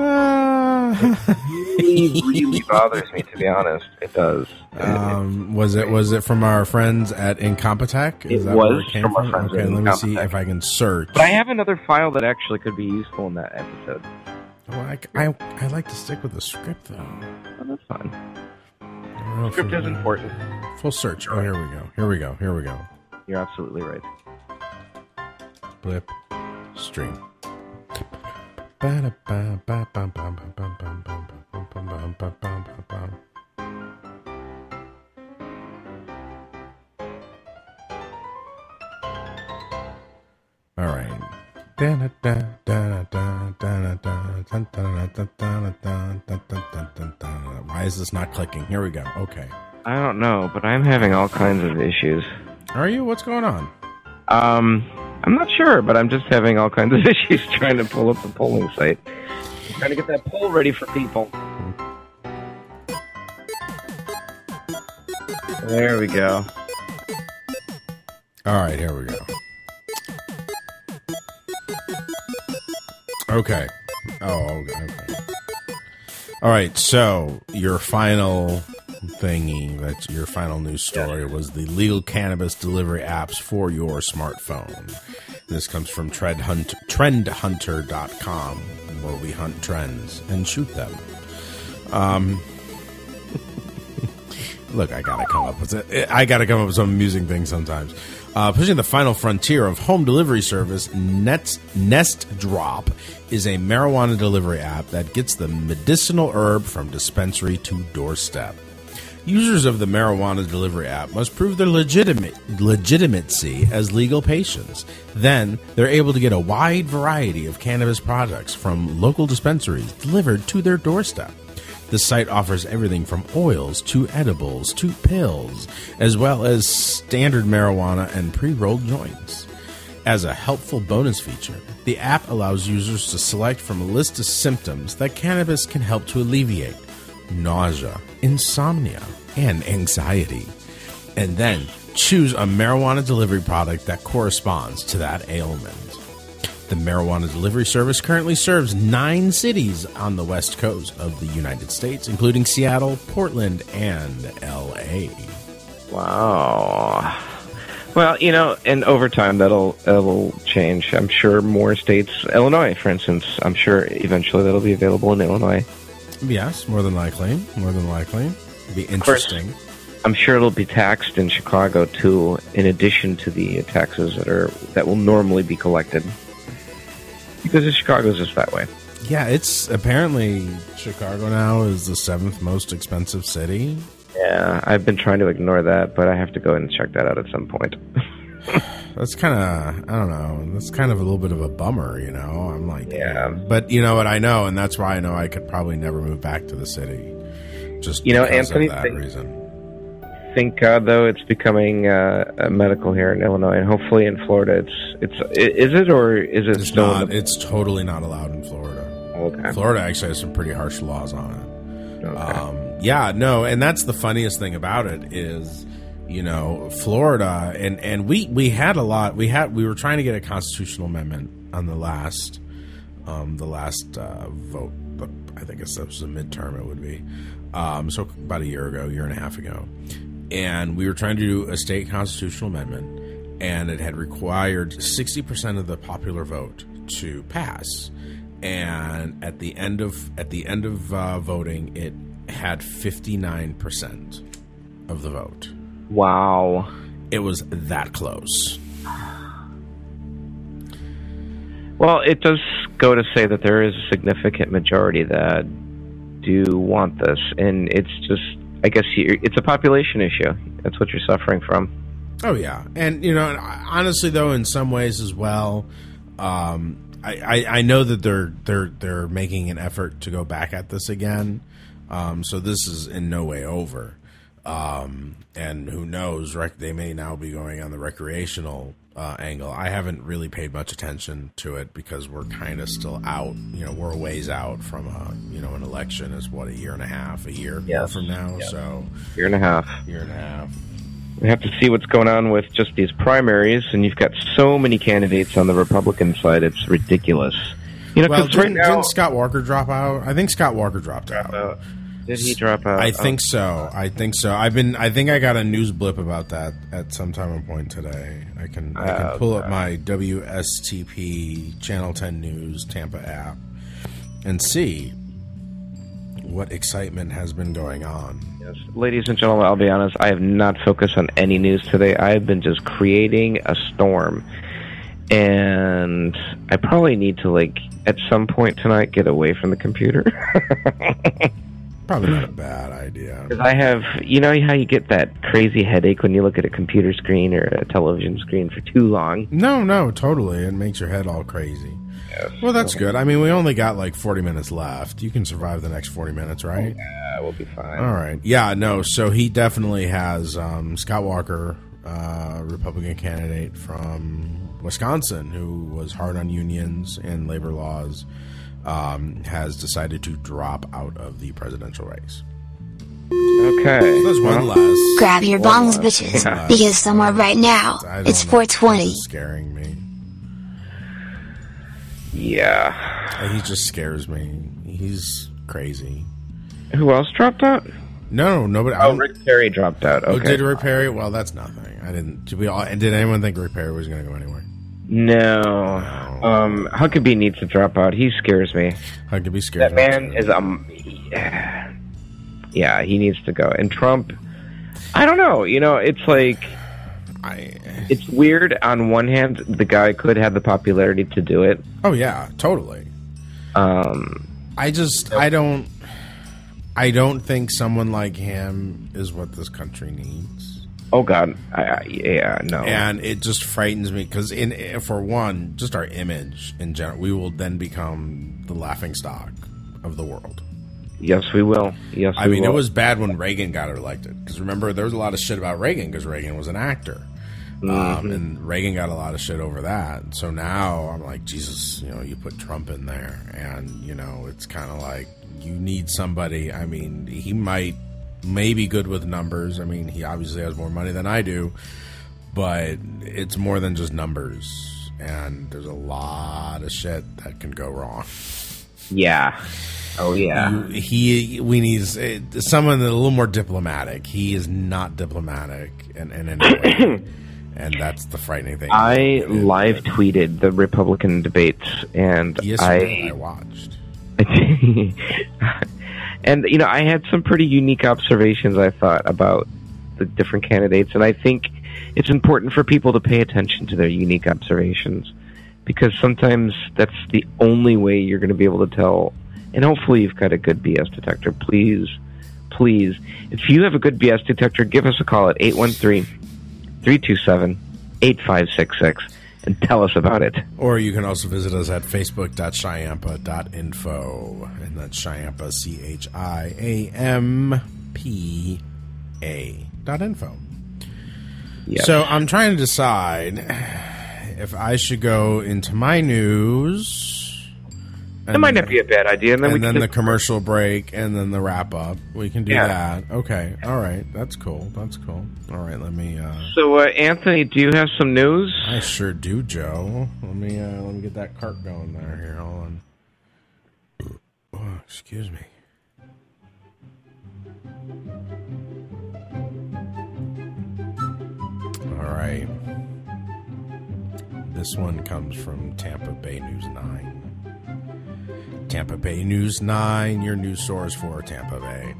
really bothers me, to be honest. It does. Was it from our friends at Incompetech? Is that where it came from? Okay, let me see if I can search. But I have another file that actually could be useful in that episode. Well, I like to stick with the script, though. Oh, that's fine. Script is important. Full search. Oh, here we go. You're absolutely right. Blip stream. All right. Why is this not clicking? Here we go. Okay. I don't know, but I'm having all kinds of issues. Are you? What's going on? I'm not sure, but I'm just having all kinds of issues trying to pull up the polling site. I'm trying to get that poll ready for people. There we go. All right, here we go. Okay. Oh, okay. All right, so your final your final news story was the legal cannabis delivery apps for your smartphone. This comes from trendhunter.com, where we hunt trends and shoot them. Look, I gotta come up with some amusing things sometimes. Pushing the final frontier of home delivery service, Nest Drop is a marijuana delivery app that gets the medicinal herb from dispensary to doorstep. Users of the marijuana delivery app must prove their legitimacy as legal patients. Then, they're able to get a wide variety of cannabis products from local dispensaries delivered to their doorstep. The site offers everything from oils to edibles to pills, as well as standard marijuana and pre-rolled joints. As a helpful bonus feature, the app allows users to select from a list of symptoms that cannabis can help to alleviate: nausea, insomnia, and anxiety. And then choose a marijuana delivery product that corresponds to that ailment. The marijuana delivery service currently serves 9 cities on the west coast of the United States, including Seattle, Portland, and L.A. Wow. Well, and over time that'll change. I'm sure more states, Illinois, for instance, I'm sure eventually that'll be available in Illinois. Yes, more than likely. It'd be interesting. I'm sure it'll be taxed in Chicago too, in addition to the taxes that will normally be collected. Because Chicago's just that way. Yeah, it's apparently Chicago now is the 7th most expensive city. Yeah, I've been trying to ignore that, but I have to go and check that out at some point. That's kind of, I don't know, that's kind of a little bit of a bummer, I'm like, yeah. But you know what, I know, and that's why I know I could probably never move back to the city. Just because Anthony, of that reason. Thank God, though, it's becoming medical here in Illinois, and hopefully in Florida, is it or is it it's still? Not, it's totally not allowed in Florida. Okay. Florida actually has some pretty harsh laws on it. Okay. And that's the funniest thing about it is, Florida, and we had a lot. We were trying to get a constitutional amendment on the last vote. I think it was a midterm. It would be so about a year and a half ago. And we were trying to do a state constitutional amendment, and it had required 60% of the popular vote to pass. And at the end of voting, it had 59% of the vote. Wow, it was that close. Well, it does go to say that there is a significant majority that do want this, and it's just. I guess it's a population issue. That's what you're suffering from. Oh yeah, and honestly, though, in some ways as well, I know that they're making an effort to go back at this again. So this is in no way over. And who knows? They may now be going on the recreational angle. I haven't really paid much attention to it because we're kind of still out. We're a ways out from an election. Is what, a year from now? Yes. So year and a half. We have to see what's going on with just these primaries, and you've got so many candidates on the Republican side. It's ridiculous. Didn't Scott Walker drop out? I think Scott Walker dropped out. Did he drop out? I think so. I think I got a news blip about that at some time or point today. I can pull up my WSTP Channel 10 News Tampa app and see what excitement has been going on. Yes. Ladies and gentlemen, I'll be honest, I have not focused on any news today. I have been just creating a storm. And I probably need to, at some point tonight, get away from the computer. Probably not a bad idea. Because I have, how you get that crazy headache when you look at a computer screen or a television screen for too long? No, totally. It makes your head all crazy. Yes. Well, that's good. I mean, we only got 40 minutes left. You can survive the next 40 minutes, right? Yeah, we'll be fine. All right. Yeah, no, so he definitely has Scott Walker, Republican candidate from Wisconsin, who was hard on unions and labor laws, has decided to drop out of the presidential race. Okay. So there's one less. Grab your bongs, bitches, because somewhere right now, it's 420. Scaring me. Yeah. He just scares me. He's crazy. Who else dropped out? No, nobody. Oh, Rick Perry dropped out. Okay. Oh, did Rick Perry? Well, that's nothing. I didn't. Did anyone think Rick Perry was going to go anywhere? No. Huckabee needs to drop out. He scares me. Huckabee scares me. That man is yeah, he needs to go. And Trump, I don't know. It's like it's weird. On one hand, the guy could have the popularity to do it. Oh yeah, totally. I don't think someone like him is what this country needs. Oh God, no. And it just frightens me because, for one, just our image in general, we will then become the laughingstock of the world. Yes, we will. Yes, I mean, it was bad when Reagan got elected because remember there was a lot of shit about Reagan because Reagan was an actor, and Reagan got a lot of shit over that. So now I'm like, Jesus, you put Trump in there, and it's kind of like you need somebody. I mean, he may be good with numbers. I mean, he obviously has more money than I do, but it's more than just numbers, and there's a lot of shit that can go wrong. Yeah. Oh yeah. We need someone a little more diplomatic. He is not diplomatic in any way. And that's the frightening thing. I live tweeted the Republican debates, and yes, I watched. And I had some pretty unique observations, I thought, about the different candidates, and I think it's important for people to pay attention to their unique observations, because sometimes that's the only way you're going to be able to tell. And hopefully you've got a good BS detector. Please, if you have a good BS detector, give us a call at 813-327-8566 and tell us about it. Or you can also visit us at facebook.shyampa.info, and that's Shyampa, CHIAMPA.info. Yes. So I'm trying to decide if I should go into my news. That might not be a bad idea. And then the commercial break, and then the wrap up. We can do that. Okay. All right. That's cool. All right. Let me. So, Anthony, do you have some news? I sure do, Joe. Let me get that cart going there. Here, hold on. Oh, excuse me. All right. This one comes from Tampa Bay News 9. Tampa Bay News 9, your news source for Tampa Bay.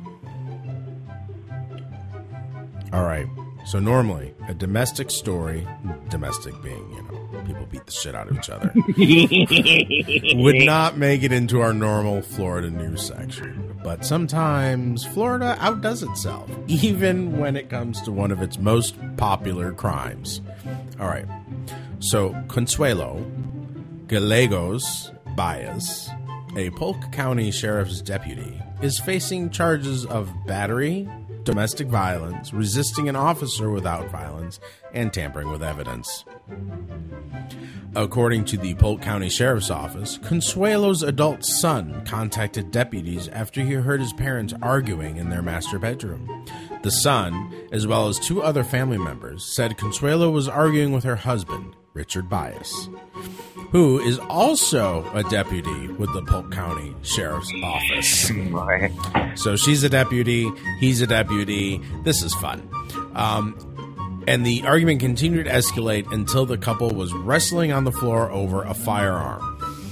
All right. So normally, a domestic story, domestic being, people beat the shit out of each other, would not make it into our normal Florida news section. But sometimes Florida outdoes itself, even when it comes to one of its most popular crimes. All right. So Consuelo Gallegos Baez, a Polk County Sheriff's deputy, is facing charges of battery, domestic violence, resisting an officer without violence, and tampering with evidence. According to the Polk County Sheriff's Office, Consuelo's adult son contacted deputies after he heard his parents arguing in their master bedroom. The son, as well as two other family members, said Consuelo was arguing with her husband, Richard Baez, who is also a deputy with the Polk County Sheriff's Office. So she's a deputy, he's a deputy. This is fun. And the argument continued to escalate until the couple was wrestling on the floor over a firearm.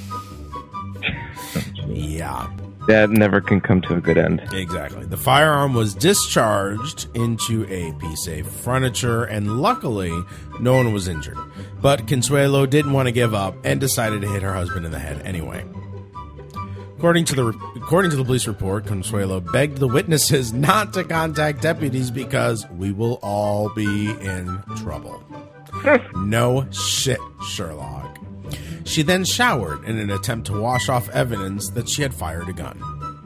Yeah. That never can come to a good end. Exactly. The firearm was discharged into a piece of furniture, and luckily, no one was injured. But Consuelo didn't want to give up and decided to hit her husband in the head anyway. According to the police report, Consuelo begged the witnesses not to contact deputies because we will all be in trouble. No shit, Sherlock. She then showered in an attempt to wash off evidence that she had fired a gun.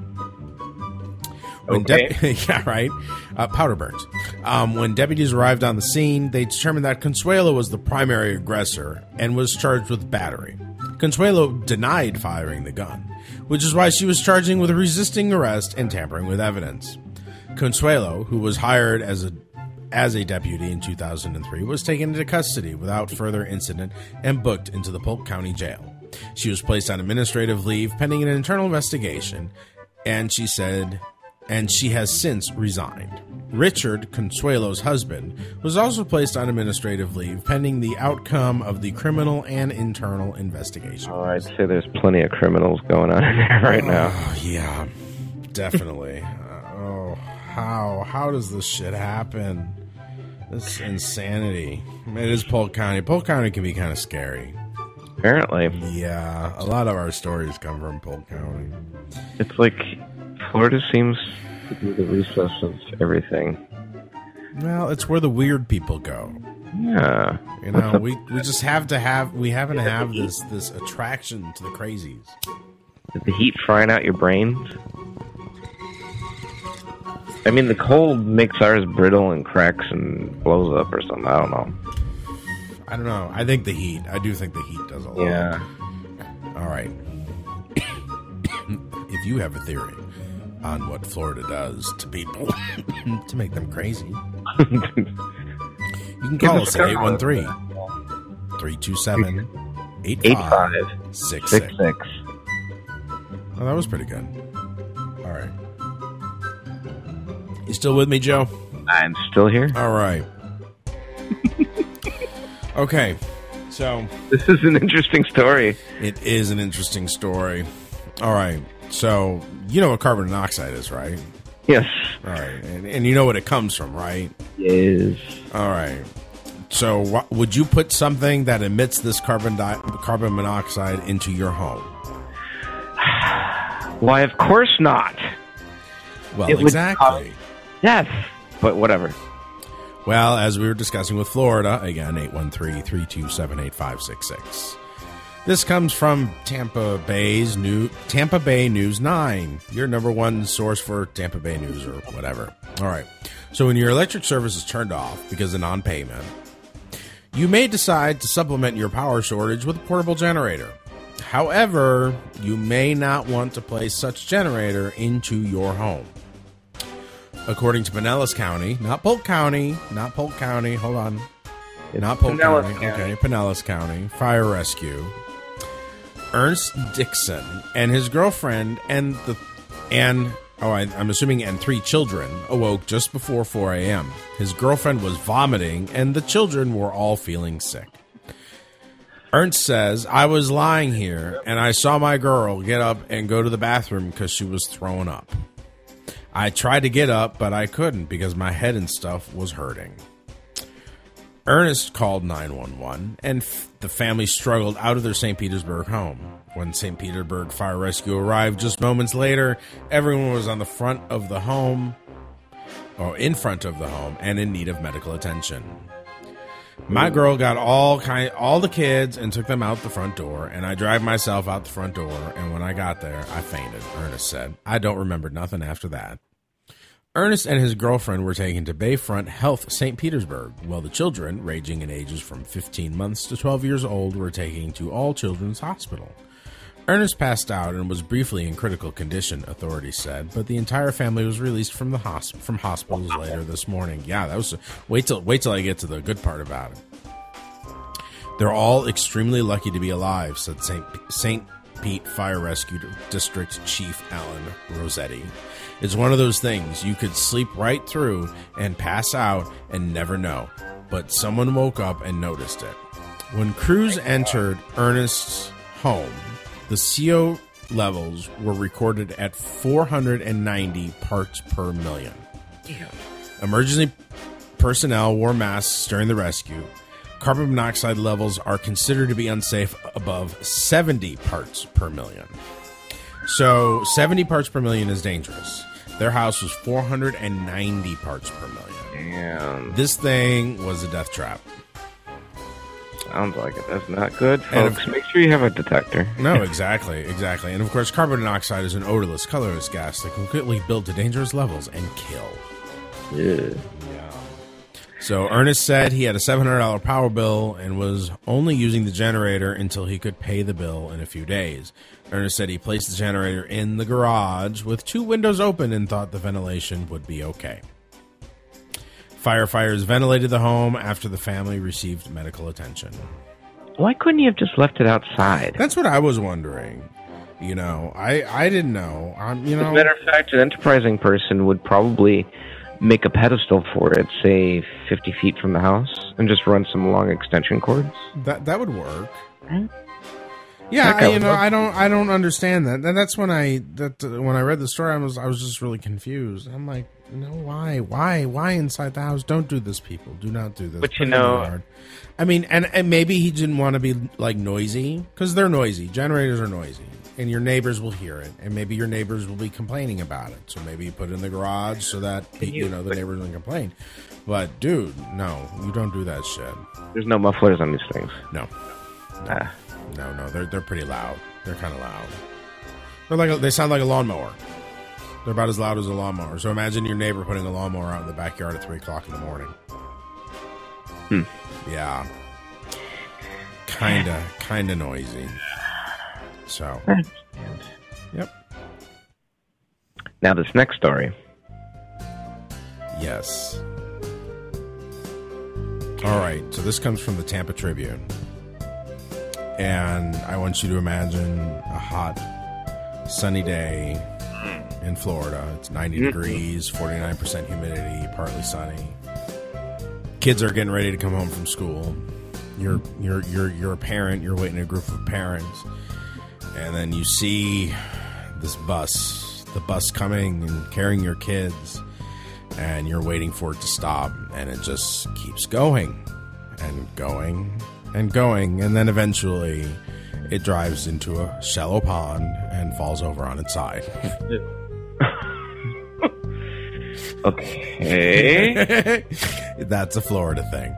Yeah, right. Powder burns. When deputies arrived on the scene, they determined that Consuelo was the primary aggressor and was charged with battery. Consuelo denied firing the gun, which is why she was charging with resisting arrest and tampering with evidence. Consuelo, who was hired as a deputy in 2003, was taken into custody without further incident and booked into the Polk County Jail. She was placed on administrative leave pending an internal investigation, and she has since resigned. Richard, Consuelo's husband, was also placed on administrative leave pending the outcome of the criminal and internal investigation. Oh, I'd say there's plenty of criminals going on in there right now. Yeah, definitely. How does this shit happen? This insanity. It is Polk County. Polk County can be kind of scary. Apparently. Yeah, a lot of our stories come from Polk County. It's like Florida seems to be the recess of everything. Well, it's where the weird people go. Yeah. You know, we just happen to have this attraction to the crazies. Is the heat frying out your brains? I mean, the cold makes ours brittle and cracks and blows up or something. I don't know. I don't know. I think the heat. I do think the heat does a lot. Yeah. All right. If you have a theory on what Florida does to people to make them crazy, you can call us at 813-327-8566. Oh, that was pretty good. All right. You still with me, Joe? I'm still here. All right. Okay. So this is an interesting story. It is an interesting story. All right. So you know what carbon monoxide is, right? Yes. All right. And you know what it comes from, right? Yes. All right. So would you put something that emits this carbon monoxide into your home? Why, of course not. Well, exactly. Yes, but whatever. Well, as we were discussing with Florida, again, 813-327-8566. This comes from Tampa Bay News 9, your number one source for Tampa Bay news or whatever. All right. So when your electric service is turned off because of non-payment, you may decide to supplement your power shortage with a portable generator. However, you may not want to place such generator into your home. According to Pinellas County, not Polk County, hold on. Not Polk County. Okay, Pinellas County Fire Rescue. Ernest Dixon and his girlfriend and I'm assuming three children awoke just before 4 a.m. His girlfriend was vomiting and the children were all feeling sick. Ernst says, I was lying here and I saw my girl get up and go to the bathroom because she was throwing up. I tried to get up, but I couldn't because my head and stuff was hurting. Ernest called 911, and the family struggled out of their St. Petersburg home. When St. Petersburg Fire Rescue arrived just moments later, everyone was on the front of the home, or in front of the home, and in need of medical attention. My girl got all the kids and took them out the front door, and I dragged myself out the front door, and when I got there, I fainted, Ernest said. I don't remember nothing after that. Ernest and his girlfriend were taken to Bayfront Health St. Petersburg, while the children, ranging in ages from 15 months to 12 years old, were taken to All Children's Hospital. Ernest passed out and was briefly in critical condition, authorities said, but the entire family was released from hospitals later this morning. Yeah, that was wait till I get to the good part about it. They're all extremely lucky to be alive, said St. Pete Fire Rescue District Chief Alan Rossetti. It's one of those things you could sleep right through and pass out and never know, but someone woke up and noticed it. When crews entered Ernest's home, the CO levels were recorded at 490 parts per million. Damn. Emergency personnel wore masks during the rescue. Carbon monoxide levels are considered to be unsafe above 70 parts per million. So 70 parts per million is dangerous. Their house was 490 parts per million. Damn. This thing was a death trap. Sounds like it. That's not good, folks. Make sure you have a detector. No, exactly. And of course, carbon monoxide is an odorless, colorless gas that can quickly build to dangerous levels and kill. Yeah. So Ernest said he had a $700 power bill and was only using the generator until he could pay the bill in a few days. Ernest said he placed the generator in the garage with two windows open and thought the ventilation would be okay. Firefighters ventilated the home after the family received medical attention. Why couldn't you have just left it outside? That's what I was wondering. You know, I didn't know. As a matter of fact, an enterprising person would probably make a pedestal for it, say 50 feet from the house, and just run some long extension cords. That would work. Right? Yeah, I don't understand that. And that's when I read the story, I was just really confused. I'm like, no, why inside the house? Don't do this, people. Do not do this. But I mean, and maybe he didn't want to be like noisy, because they're noisy. Generators are noisy, and your neighbors will hear it, and maybe your neighbors will be complaining about it. So maybe you put it in the garage so that the neighbors don't complain. But dude, no, you don't do that shit. There's no mufflers on these things. No. No, they're pretty loud. They're kind of loud. They sound like a lawnmower. They're about as loud as a lawnmower. So imagine your neighbor putting a lawnmower out in the backyard at 3 o'clock in the morning. Yeah. Kinda noisy. So. Yep. Now this next story. Yes. All right. So this comes from the Tampa Tribune. And I want you to imagine a hot, sunny day in Florida. It's 90 degrees, 49% humidity, partly sunny. Kids are getting ready to come home from school. You're a parent. You're waiting a group of parents, and then you see the bus coming and carrying your kids, and you're waiting for it to stop, and it just keeps going and going and going, and then eventually it drives into a shallow pond and falls over on its side. Okay. That's a Florida thing.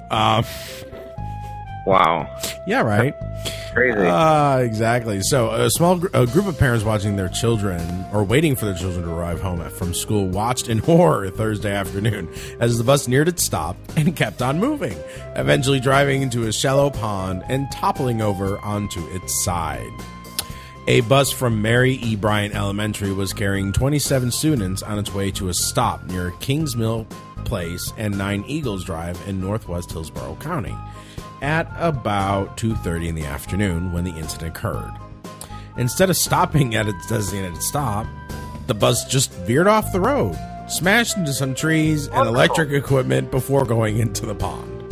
Wow. Yeah, right? Crazy. Exactly. So a group of parents watching their children, or waiting for their children to arrive home from school, watched in horror Thursday afternoon as the bus neared its stop and kept on moving, eventually driving into a shallow pond and toppling over onto its side. A bus from Mary E. Bryant Elementary was carrying 27 students on its way to a stop near Kings Mill Place and 9 Eagles Drive in northwest Hillsborough County at about 2:30 in the afternoon when the incident occurred. Instead of stopping at its designated stop, the bus just veered off the road, smashed into some trees and electric equipment before going into the pond.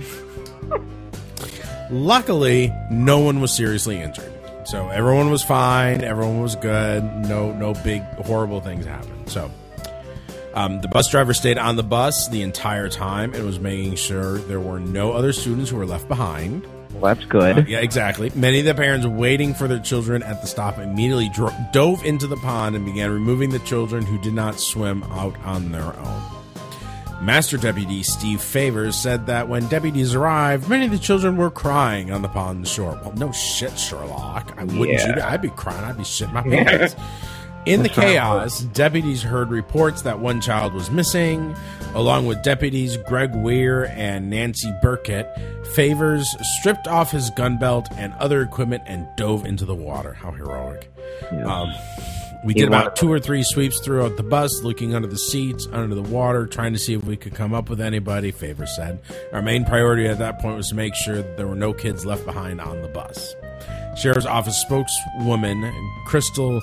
Luckily, no one was seriously injured. So everyone was fine, everyone was good, no big horrible things happened. So the bus driver stayed on the bus the entire time and was making sure there were no other students who were left behind. Well, that's good. Yeah, exactly. Many of the parents waiting for their children at the stop immediately dove into the pond and began removing the children who did not swim out on their own. Master Deputy Steve Favors said that when deputies arrived, many of the children were crying on the pond shore. Well, no shit, Sherlock. I wouldn't. Yeah. I'd be crying. I'd be shitting my pants. In the chaos, deputies heard reports that one child was missing. Along with deputies Greg Weir and Nancy Burkett, Favors stripped off his gun belt and other equipment and dove into the water. How heroic. Yes. We did about 2 or 3 sweeps throughout the bus, looking under the seats, under the water, trying to see if we could come up with anybody, Favors said. Our main priority at that point was to make sure that there were no kids left behind on the bus. Sheriff's Office spokeswoman Crystal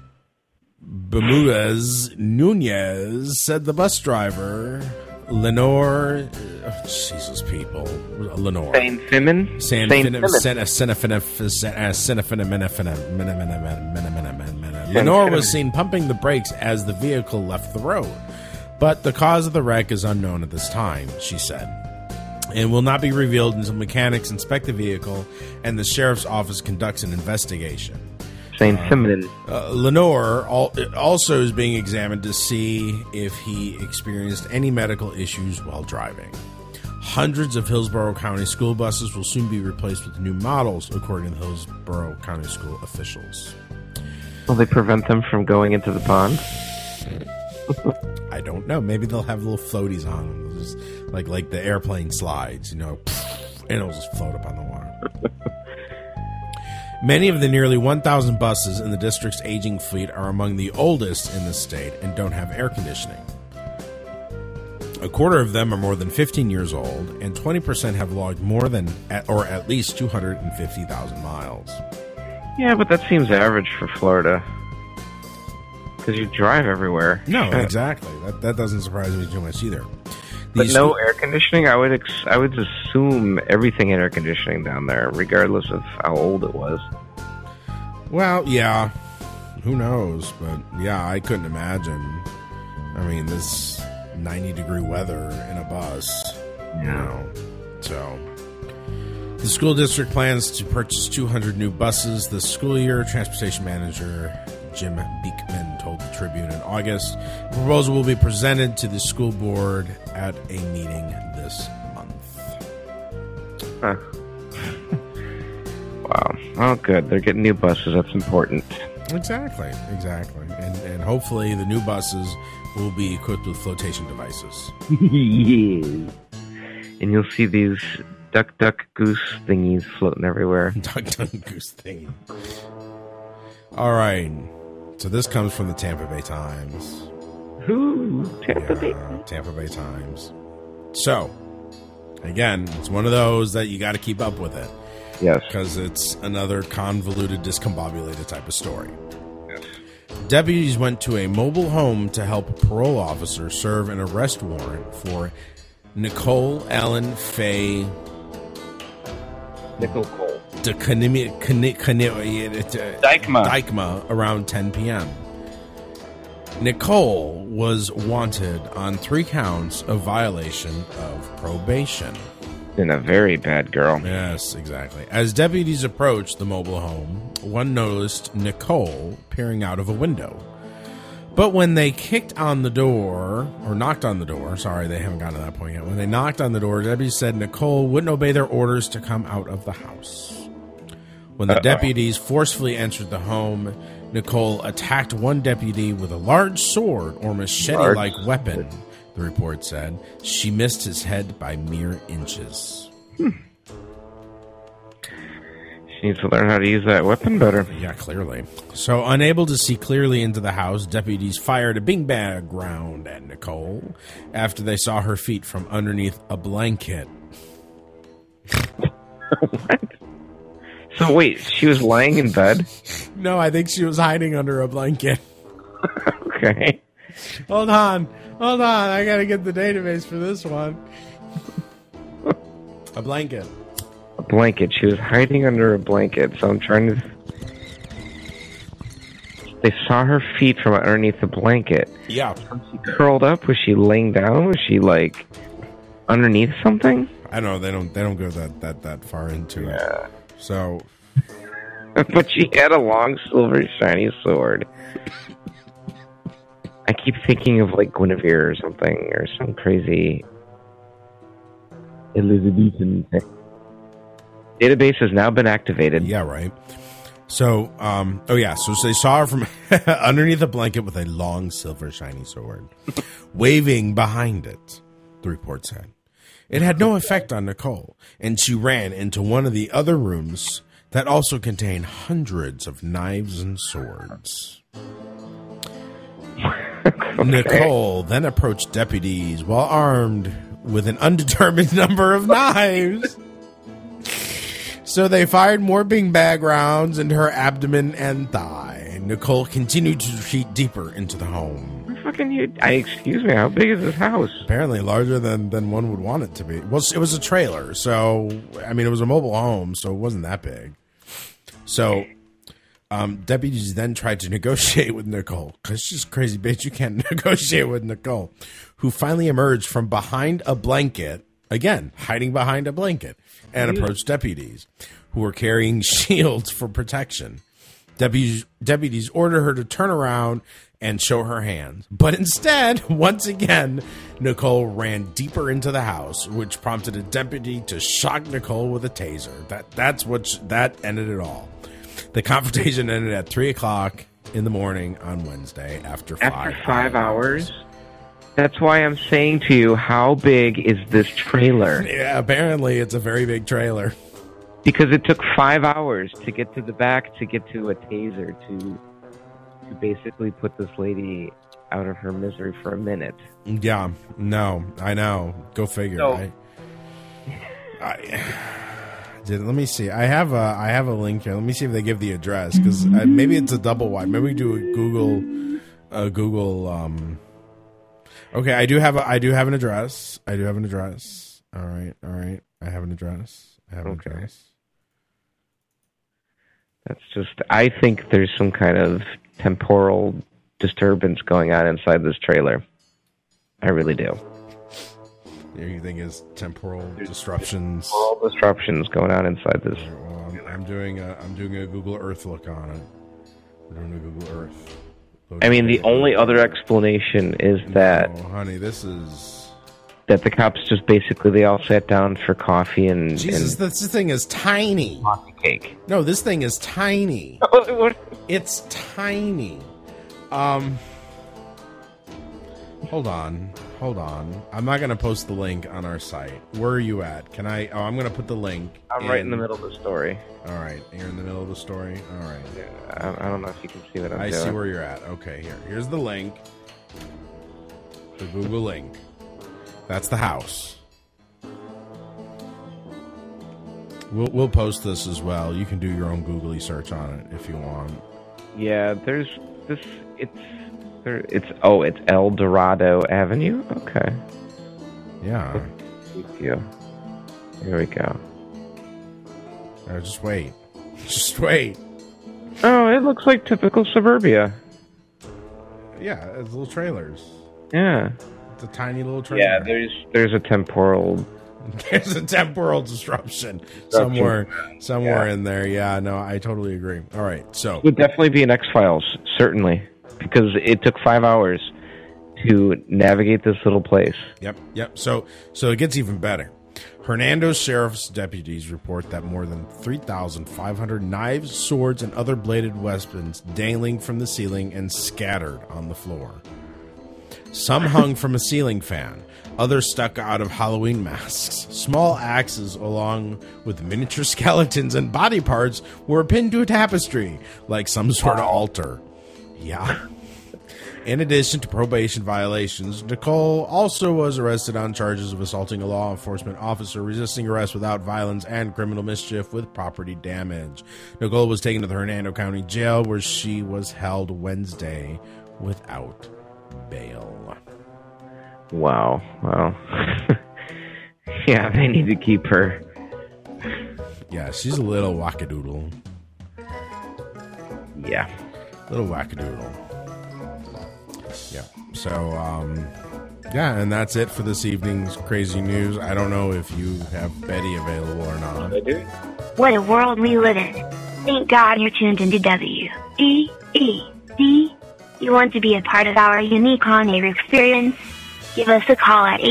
Bermudez Nunez said the bus driver, Lenore, Jesus people, Lenore. Lenore was seen pumping the brakes as the vehicle left the road, but the cause of the wreck is unknown at this time, she said, and will not be revealed until mechanics inspect the vehicle and the sheriff's office conducts an investigation. Lenore also is being examined to see if he experienced any medical issues while driving. Hundreds of Hillsborough County school buses will soon be replaced with new models, according to Hillsborough County school officials. Will they prevent them from going into the pond? I don't know. Maybe they'll have little floaties on them, just like the airplane slides, and it'll just float up on the water. Many of the nearly 1,000 buses in the district's aging fleet are among the oldest in the state and don't have air conditioning. A quarter of them are more than 15 years old, and 20% have logged more than, or at least 250,000 miles. Yeah, but that seems average for Florida. Because you drive everywhere. No, exactly. That doesn't surprise me too much either. But no air conditioning? I would assume everything had air conditioning down there, regardless of how old it was. Well, yeah. Who knows? But, yeah, I couldn't imagine. I mean, this 90-degree weather in a bus. You know. So, the school district plans to purchase 200 new buses this school year. Transportation manager Jim Beekman told the Tribune in August. The proposal will be presented to the school board at a meeting this month. Huh. Wow. Oh, good. They're getting new buses. That's important. Exactly. And hopefully the new buses will be equipped with flotation devices. Yeah. And you'll see these duck, goose thingies floating everywhere. Duck, goose thingy. All right. So this comes from the Tampa Bay Times. Ooh, Tampa Bay Times. So, again, it's one of those that you got to keep up with it. Yes. Because it's another convoluted, discombobulated type of story. Yes. Deputies went to a mobile home to help a parole officer serve an arrest warrant for Nicole Ellen Faye Dykema around 10 p.m. Nicole was wanted on 3 counts of violation of probation. Been a very bad girl. Yes, exactly. As deputies approached the mobile home, one noticed Nicole peering out of a window. But when they knocked on the door, sorry, they haven't gotten to that point yet. When they knocked on the door, deputies said Nicole wouldn't obey their orders to come out of the house. When the deputies forcefully entered the home, Nicole attacked one deputy with a large sword or machete-like weapon, the report said. She missed his head by mere inches. She needs to learn how to use that weapon better. Yeah, clearly. So, unable to see clearly into the house, deputies fired a beanbag round at Nicole after they saw her feet from underneath a blanket. What? So wait, she was lying in bed? No, I think she was hiding under a blanket. Okay. Hold on. I gotta get the database for this one. A blanket. A blanket. She was hiding under a blanket, so I'm trying to... They saw her feet from underneath the blanket. Yeah. Was she curled up? Was she laying down? Was she, like, underneath something? I don't know. They don't go that far into it. So, but she had a long, silver, shiny sword. I keep thinking of like Guinevere or something, or some crazy Elizabethan thing. Database has now been activated. Yeah, right. So, so they saw her from underneath a blanket with a long, silver, shiny sword, waving behind it, the report said. It had no effect on Nicole, and she ran into one of the other rooms that also contained hundreds of knives and swords. Okay. Nicole then approached deputies while armed with an undetermined number of knives. So they fired more beanbag rounds into her abdomen and thigh. Nicole continued to retreat deeper into the home. Excuse me, how big is this house? Apparently larger than one would want it to be. Well, it was a trailer, so, I mean, it was a mobile home, so it wasn't that big. So, deputies then tried to negotiate with Nicole, because she's a crazy bitch, you can't negotiate with Nicole, who finally emerged from behind a blanket, again, hiding behind a blanket, and approached deputies, who were carrying shields for protection. Deputies ordered her to turn around and show her hands. But instead, once again, Nicole ran deeper into the house, which prompted a deputy to shock Nicole with a taser. That ended it all. The confrontation ended at 3 o'clock in the morning on Wednesday after 5 hours. That's why I'm saying to you, how big is this trailer? Yeah, apparently it's a very big trailer. Because it took 5 hours to get to the back, to get to a taser, to basically put this lady out of her misery for a minute. Yeah, no, I know. Go figure. So, let me see. I have a link here. Let me see if they give the address, because maybe it's a double wide. Maybe we do a Google. Okay, I do have an address. All right. I have an address. That's just. I think there's some kind of temporal disturbance going on inside this trailer. I really do. You think is temporal disruptions? Temporal disruptions going on inside this. Well, I'm doing a Google Earth look on it. I'm doing a Google Earth. I mean, the only other explanation is that, honey, this is that the cops just basically they all sat down for coffee and Jesus. This thing is tiny. Coffee cake. No, this thing is tiny. It's tiny. Hold on. I'm not going to post the link on our site. Where are you at? Can I? Oh, I'm going to put the link. I'm right in the middle of the story. All right. You're in the middle of the story? All right. Yeah, I don't know if you can see what I'm doing. I see where you're at. Okay, here's the link. The Google link. That's the house. We'll post this as well. You can do your own googly search on it if you want. Yeah, there's this. It's El Dorado Avenue. Okay. Yeah. Thank you. Here we go. Just wait. Oh, it looks like typical suburbia. Yeah, it's little trailers. Yeah. It's a tiny little trailer. Yeah, there's a temporal. There's a temporal disruption somewhere in there. Yeah, no, I totally agree. All right, so it would definitely be an X-Files, certainly, because it took 5 hours to navigate this little place. Yep. So it gets even better. Hernando Sheriff's deputies report that more than 3,500 knives, swords, and other bladed weapons dangling from the ceiling and scattered on the floor. Some hung from a ceiling fan. Others stuck out of Halloween masks. Small axes, along with miniature skeletons and body parts, were pinned to a tapestry, like some sort of altar. Yeah. In addition to probation violations, Nicole also was arrested on charges of assaulting a law enforcement officer, resisting arrest without violence, and criminal mischief with property damage. Nicole was taken to the Hernando County Jail, where she was held Wednesday without bail. Wow. Yeah, they need to keep her. Yeah, she's a little wackadoodle. Yeah. Little wackadoodle. Yeah. So, and that's it for this evening's crazy news. I don't know if you have Betty available or not. I do. What a world we live in. Thank God you're tuned into WEED. You want to be a part of our unique on-air experience? Give us a call at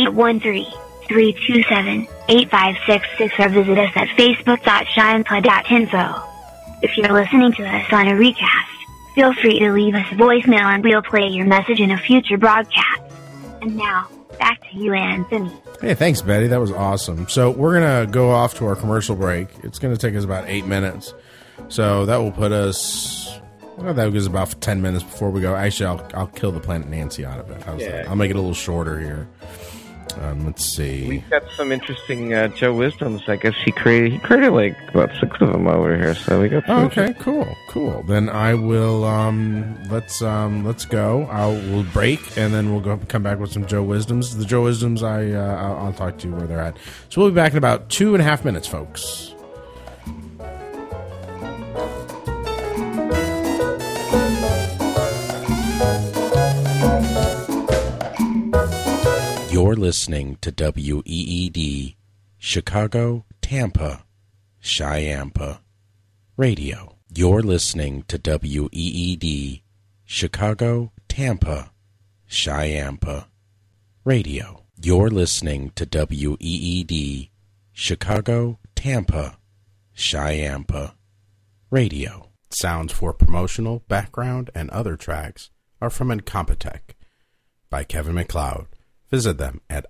813-327-8566 or visit us at facebook.shinepod.info. If you're listening to us on a recast, feel free to leave us a voicemail and we'll play your message in a future broadcast. And now, back to you, Anthony. Hey, thanks, Betty. That was awesome. So we're going to go off to our commercial break. It's going to take us about 8 minutes. So that will put us... Well, that gives about 10 minutes before we go. Actually, I'll kill the Planet Nancy out of it. How's that? I'll make it a little shorter here. Let's see. We've got some interesting Joe Wisdoms. I guess he created like about 6 of them over here. So we got. Oh, okay, cool. Then I will. Let's go. We'll break and then we'll come back with some Joe Wisdoms. The Joe Wisdoms, I'll talk to you where they're at. So we'll be back in about 2.5 minutes, folks. You're listening to WEED, Chicago, Tampa, Chiampa Radio. You're listening to WEED, Chicago, Tampa, Chiampa Radio. You're listening to WEED, Chicago, Tampa, Chiampa Radio. Sounds for promotional, background, and other tracks are from Incompetech by Kevin MacLeod. Visit them at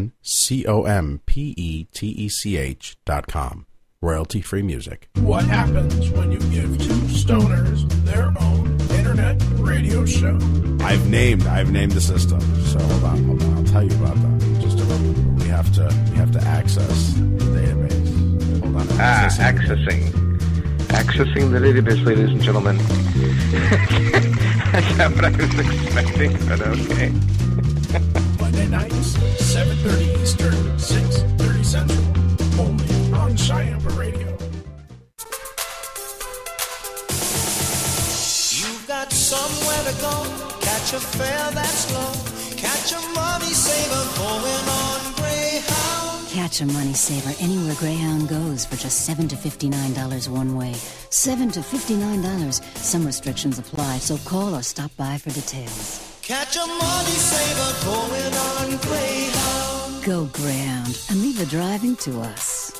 incompetech.com. Royalty-free music. What happens when you give two stoners their own internet radio? radio show. I've named the system. So hold on. I'll tell you about that. Just a moment. We have to access the database. Hold on. Accessing the database, ladies and gentlemen. That's not what I was expecting, but okay. Monday nights, 7:30 Eastern, 6:30 Central. Only on Cheyenne Radio. You've got somewhere to go, catch a fare that's low, catch a money saver going on Greyhound. Catch a money saver anywhere Greyhound goes for just $7 to $59 one way. $7 to $59. Some restrictions apply, so call or stop by for details. Catch a money saver going on Greyhound. Go Greyhound and leave the driving to us.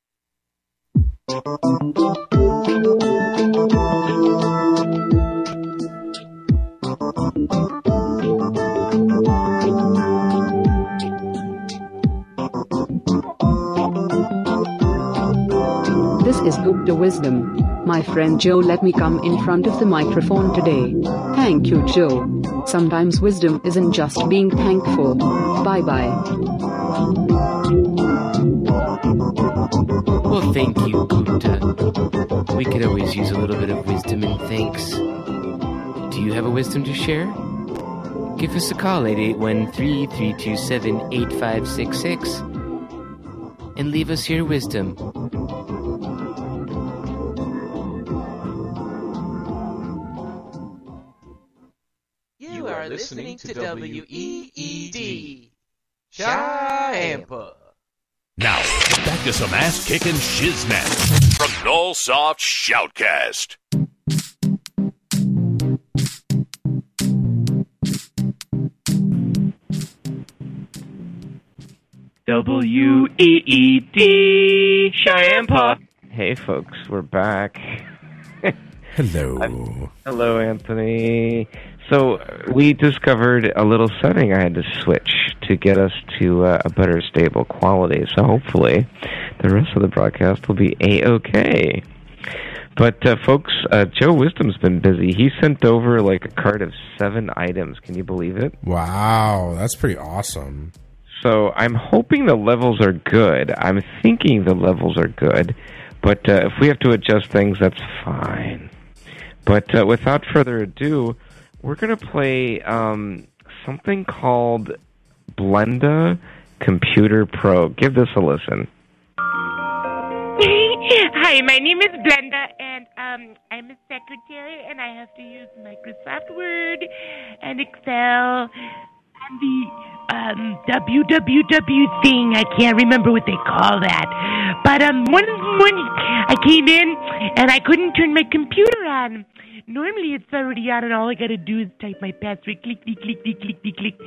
This is Gupta Wisdom. My friend Joe let me come in front of the microphone today. Thank you, Joe. Sometimes wisdom isn't just being thankful. Bye-bye. Well, thank you, Gupta. We could always use a little bit of wisdom and thanks. Do you have a wisdom to share? Give us a call at 813-327-8566 and leave us your wisdom. You are listening to WEED. Cheyenne. Now, back to some ass-kicking shiznit from Null Soft Shoutcast. WEED Cheyenne. Hey, folks, we're back. Hello. Hello, Anthony. So we discovered a little setting I had to switch to get us to a better stable quality. So hopefully the rest of the broadcast will be A-okay. But folks, Joe Wisdom's been busy. He sent over like a cart of 7 items. Can you believe it? Wow, that's pretty awesome. So I'm hoping the levels are good. I'm thinking the levels are good. But if we have to adjust things, that's fine. But without further ado, we're going to play something called Blenda Computer Pro. Give this a listen. Hi, my name is Blenda, and I'm a secretary, and I have to use Microsoft Word and Excel and the www thing. I can't remember what they call that. But one morning, I came in, and I couldn't turn my computer on. Normally, it's already on, and all I gotta do is type my password, click, click, click, click, click, click, click.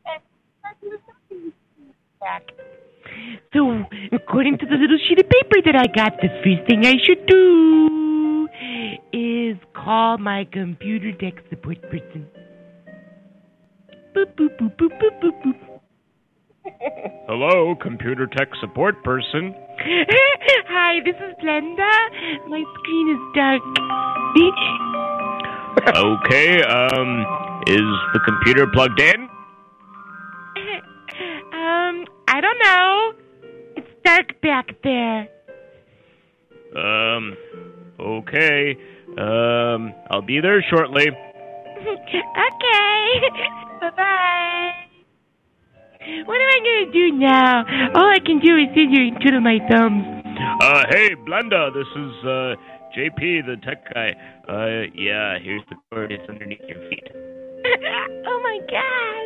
So, according to the little sheet of paper that I got, the first thing I should do is call my computer tech support person. Boop, boop, boop, boop, boop, boop, boop. Hello, computer tech support person. Hi, this is Blenda. My screen is dark. Okay, is the computer plugged in? I don't know. It's dark back there. Okay. I'll be there shortly. Okay. Bye-bye. What am I going to do now? All I can do is sit here and twiddle my thumbs. Hey, Blenda, this is, JP, the tech guy. Yeah, here's the cord. It's underneath your feet. Oh, my God.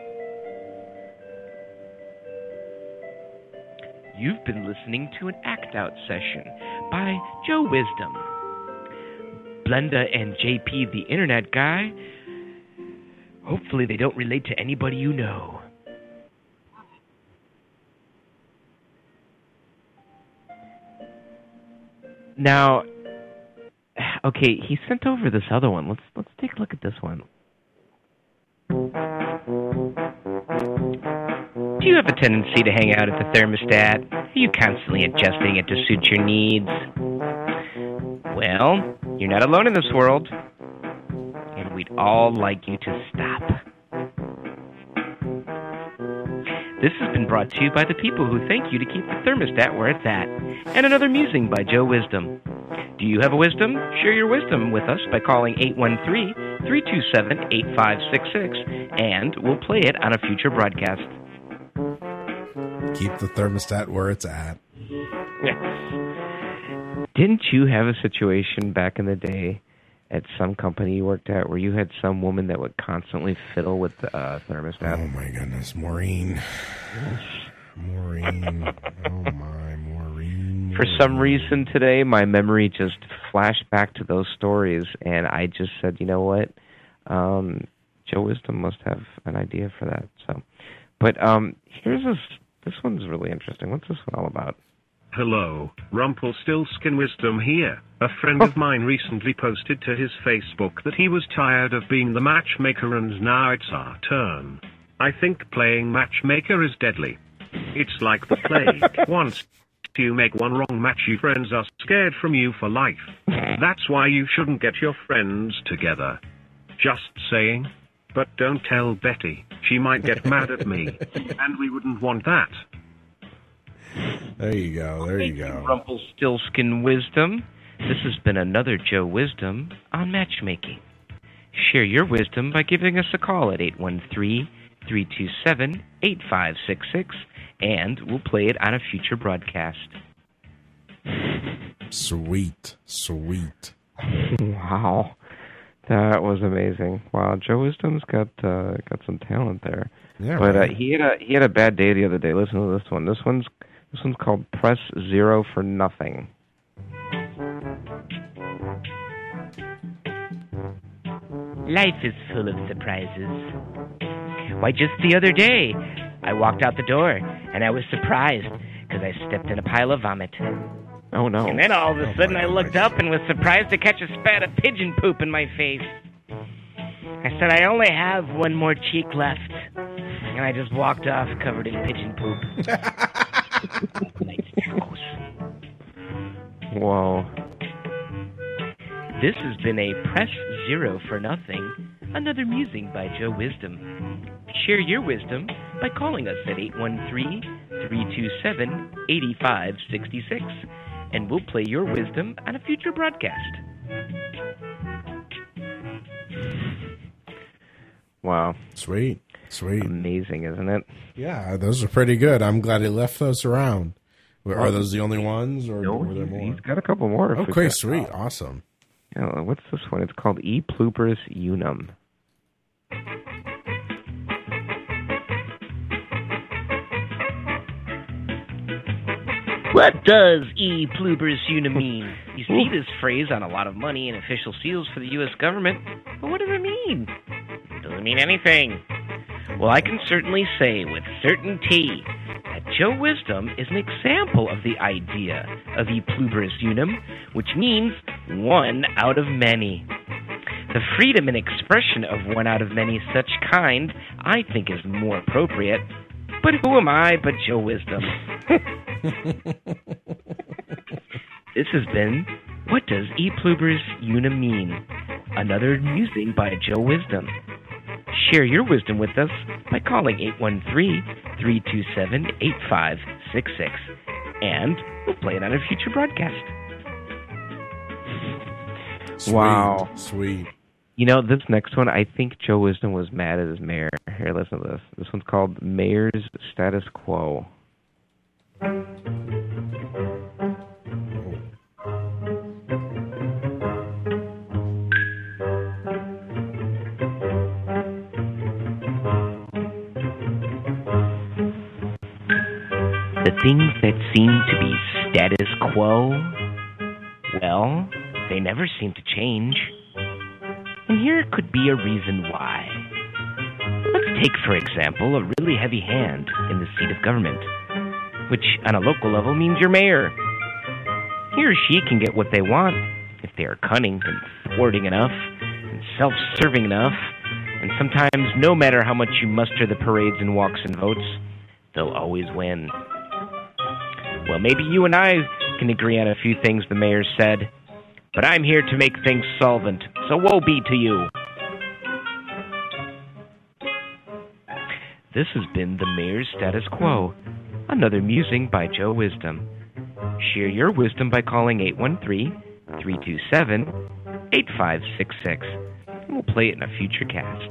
You've been listening to an act-out session by Joe Wisdom. Blenda and JP, the internet guy, hopefully they don't relate to anybody you know. Now, okay, he sent over this other one. Let's take a look at this one. Do you have a tendency to hang out at the thermostat? Are you constantly adjusting it to suit your needs? Well, you're not alone in this world. And we'd all like you to stop. This has been brought to you by the people who thank you to keep the thermostat where it's at. And another musing by Joe Wisdom. Do you have a wisdom? Share your wisdom with us by calling 813-327-8566, and we'll play it on a future broadcast. Keep the thermostat where it's at. Yes. Didn't you have a situation back in the day at some company you worked at where you had some woman that would constantly fiddle with the thermostat? Oh, my goodness. Maureen. Maureen. Oh, my, Maureen. For some reason today, my memory just flashed back to those stories, and I just said, you know what? Joe Wisdom must have an idea for that. But here's this one's really interesting. What's this one all about? Hello, Rumpelstiltskin Wisdom here. A friend of mine recently posted to his Facebook that he was tired of being the matchmaker and now it's our turn. I think playing matchmaker is deadly. It's like the plague. Once you make one wrong match, your friends are scared from you for life. That's why you shouldn't get your friends together. Just saying. But don't tell Betty. She might get mad at me. And we wouldn't want that. There you go. There you go. Rumpelstiltskin Wisdom. This has been another Joe Wisdom on matchmaking. Share your wisdom by giving us a call at 813-327-8566, and we'll play it on a future broadcast. Sweet. Sweet. Wow. That was amazing. Wow, Joe Wisdom's got some talent there. Yeah, but right. he had a bad day the other day. Listen to this one. This one's called Press Zero for Nothing. Life is full of surprises. Why, just the other day, I walked out the door, and I was surprised because I stepped in a pile of vomit. Oh, no. And then all of a sudden I looked up and was surprised to catch a spat of pigeon poop in my face. I said, I only have one more cheek left. And I just walked off covered in pigeon poop. Whoa. This has been a Press Zero for Nothing, another musing by Joe Wisdom. Share your wisdom by calling us at 813-327-8566, and we'll play your wisdom on a future broadcast. Wow. Sweet. Sweet. Amazing, isn't it? Yeah, those are pretty good. I'm glad he left those around. Are those the only ones, or were there more? He's got a couple more. Okay, sweet. Awesome. Yeah, what's this one? It's called E. Pluribus Unum. What does E. Pluribus Unum mean? You see this phrase on a lot of money and official seals for the U.S. government, but what does it mean? It doesn't mean anything. Well, I can certainly say with certainty that Joe Wisdom is an example of the idea of E. Pluribus Unum, which means one out of many. The freedom and expression of one out of many such kind, I think, is more appropriate. But who am I but Joe Wisdom? This has been What Does E. Pluribus Unum Mean? Another musing by Joe Wisdom. Share your wisdom with us by calling 813-327-8566, and we'll play it on a future broadcast. Sweet. Wow. Sweet. You know, this next one, I think Joe Wisdom was mad at his mayor. Here, listen to this. This one's called Mayor's Status Quo. The things that seem to be status quo, well, they never seem to change. And here could be a reason why. Let's take, for example, a really heavy hand in the seat of government, which on a local level means your mayor. He or she can get what they want if they are cunning and thwarting enough and self-serving enough, and sometimes no matter how much you muster the parades and walks and votes, they'll always win. Well, maybe you and I can agree on a few things the mayor said, but I'm here to make things solvent, so woe be to you. This has been The Mayor's Status Quo, another musing by Joe Wisdom. Share your wisdom by calling 813-327-8566. And we'll play it in a future cast.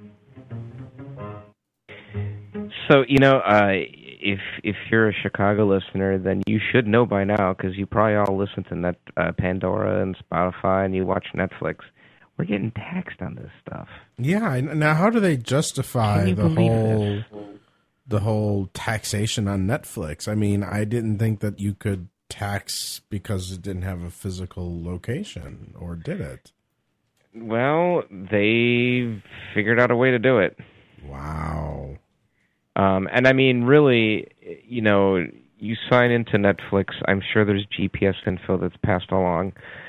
So, if you're a Chicago listener, then you should know by now, because you probably all listen to Pandora and Spotify, and you watch Netflix. We're getting taxed on this stuff. Yeah. Now, how do they justify the whole taxation on Netflix? I mean, I didn't think that you could tax because it didn't have a physical location, or did it? Well, they figured out a way to do it. Wow. And I mean, really, you sign into Netflix. I'm sure there's GPS info that's passed along.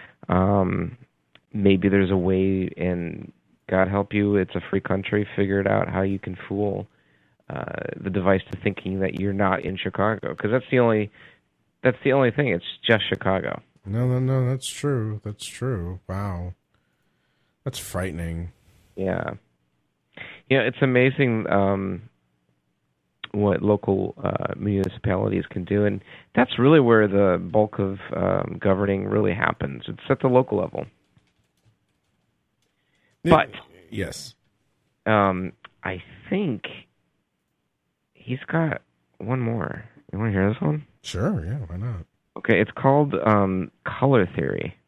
Maybe there's a way, and God help you, it's a free country, figure it out how you can fool the device to thinking that you're not in Chicago. Because that's the only thing. It's just Chicago. No, that's true. That's true. Wow. That's frightening. Yeah. It's amazing what local municipalities can do, and that's really where the bulk of governing really happens. It's at the local level. But yes, I think he's got one more. You want to hear this one? Sure, yeah, why not? Okay, it's called Color Theory.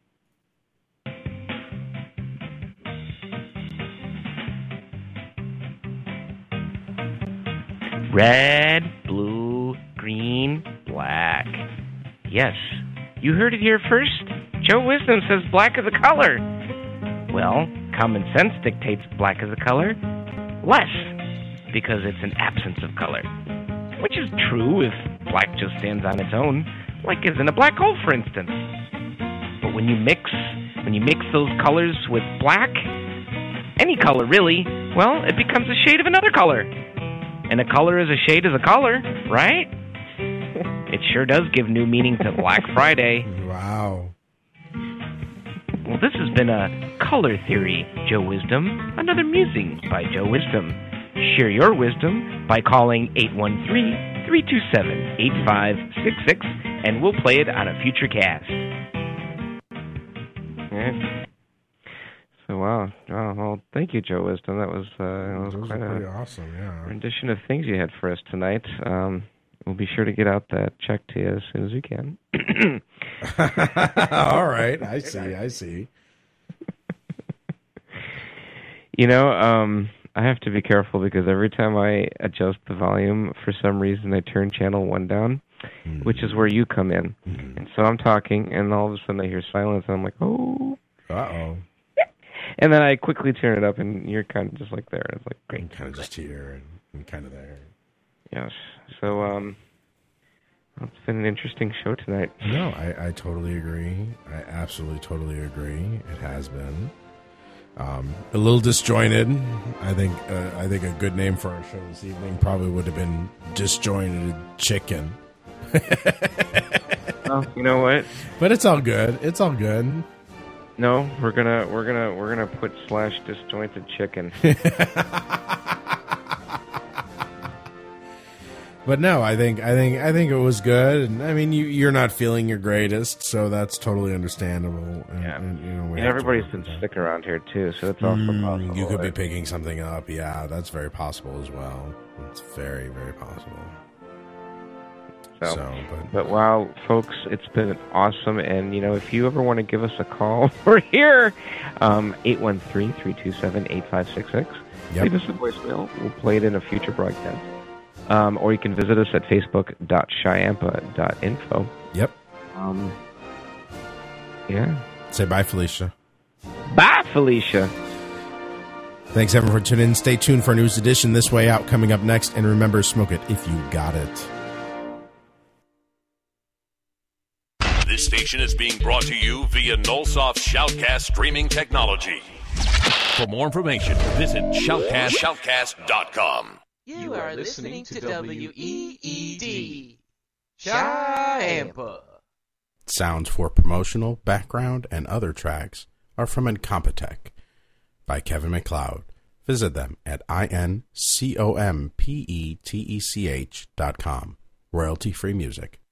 Red, blue, green, black. Yes, you heard it here first. Joe Wisdom says black is a color. Well, common sense dictates black is a color. Less, because it's an absence of color. Which is true if black just stands on its own, like is in a black hole, for instance. But when you mix those colors with black, any color really, well, it becomes a shade of another color. And a color is a shade is a color, right? It sure does give new meaning to Black Friday. Wow. Well, this has been a Color Theory, Joe Wisdom, another musing by Joe Wisdom. Share your wisdom by calling 813-327-8566, and we'll play it on a future cast. Yeah. So, wow. Well, thank you, Joe Wisdom. That was quite pretty awesome, yeah. rendition of things you had for us tonight. We'll be sure to get out that check to you as soon as we can. All right. I see. I have to be careful because every time I adjust the volume, for some reason I turn channel 1 down, which is where you come in. And so I'm talking, and all of a sudden I hear silence, and I'm like, oh. Uh-oh. And then I quickly turn it up, and you're kind of just like there. And it's like, great. I'm kind of just here and kind of there. Yes. So, it's been an interesting show tonight. No, I totally agree. I absolutely totally agree. It has been. A little disjointed. I think a good name for our show this evening probably would have been Disjointed Chicken. Well, you know what? But it's all good. It's all good. No, we're gonna put /disjointed chicken. But no, I think it was good. And I mean, you're not feeling your greatest, so that's totally understandable. And everybody's been sick around here too, so it's also possible. You could be picking something up. Yeah, that's very possible as well. It's very, very possible. But wow, folks, it's been awesome. And, if you ever want to give us a call, we're here. 813-327-8566. Yep. Leave us a voicemail. We'll play it in a future broadcast. Or you can visit us at facebook.shyampa.info. Yep. Yeah. Say bye, Felicia. Bye, Felicia. Thanks, everyone, for tuning in. Stay tuned for a news edition This Way Out coming up next. And remember, smoke it if you got it. This station is being brought to you via Nullsoft Shoutcast streaming technology. For more information, visit shoutcast.com. You are listening to WEED. Shyampa. Sounds for promotional, background, and other tracks are from Incompetech by Kevin MacLeod. Visit them at incompetech.com. Royalty-free music.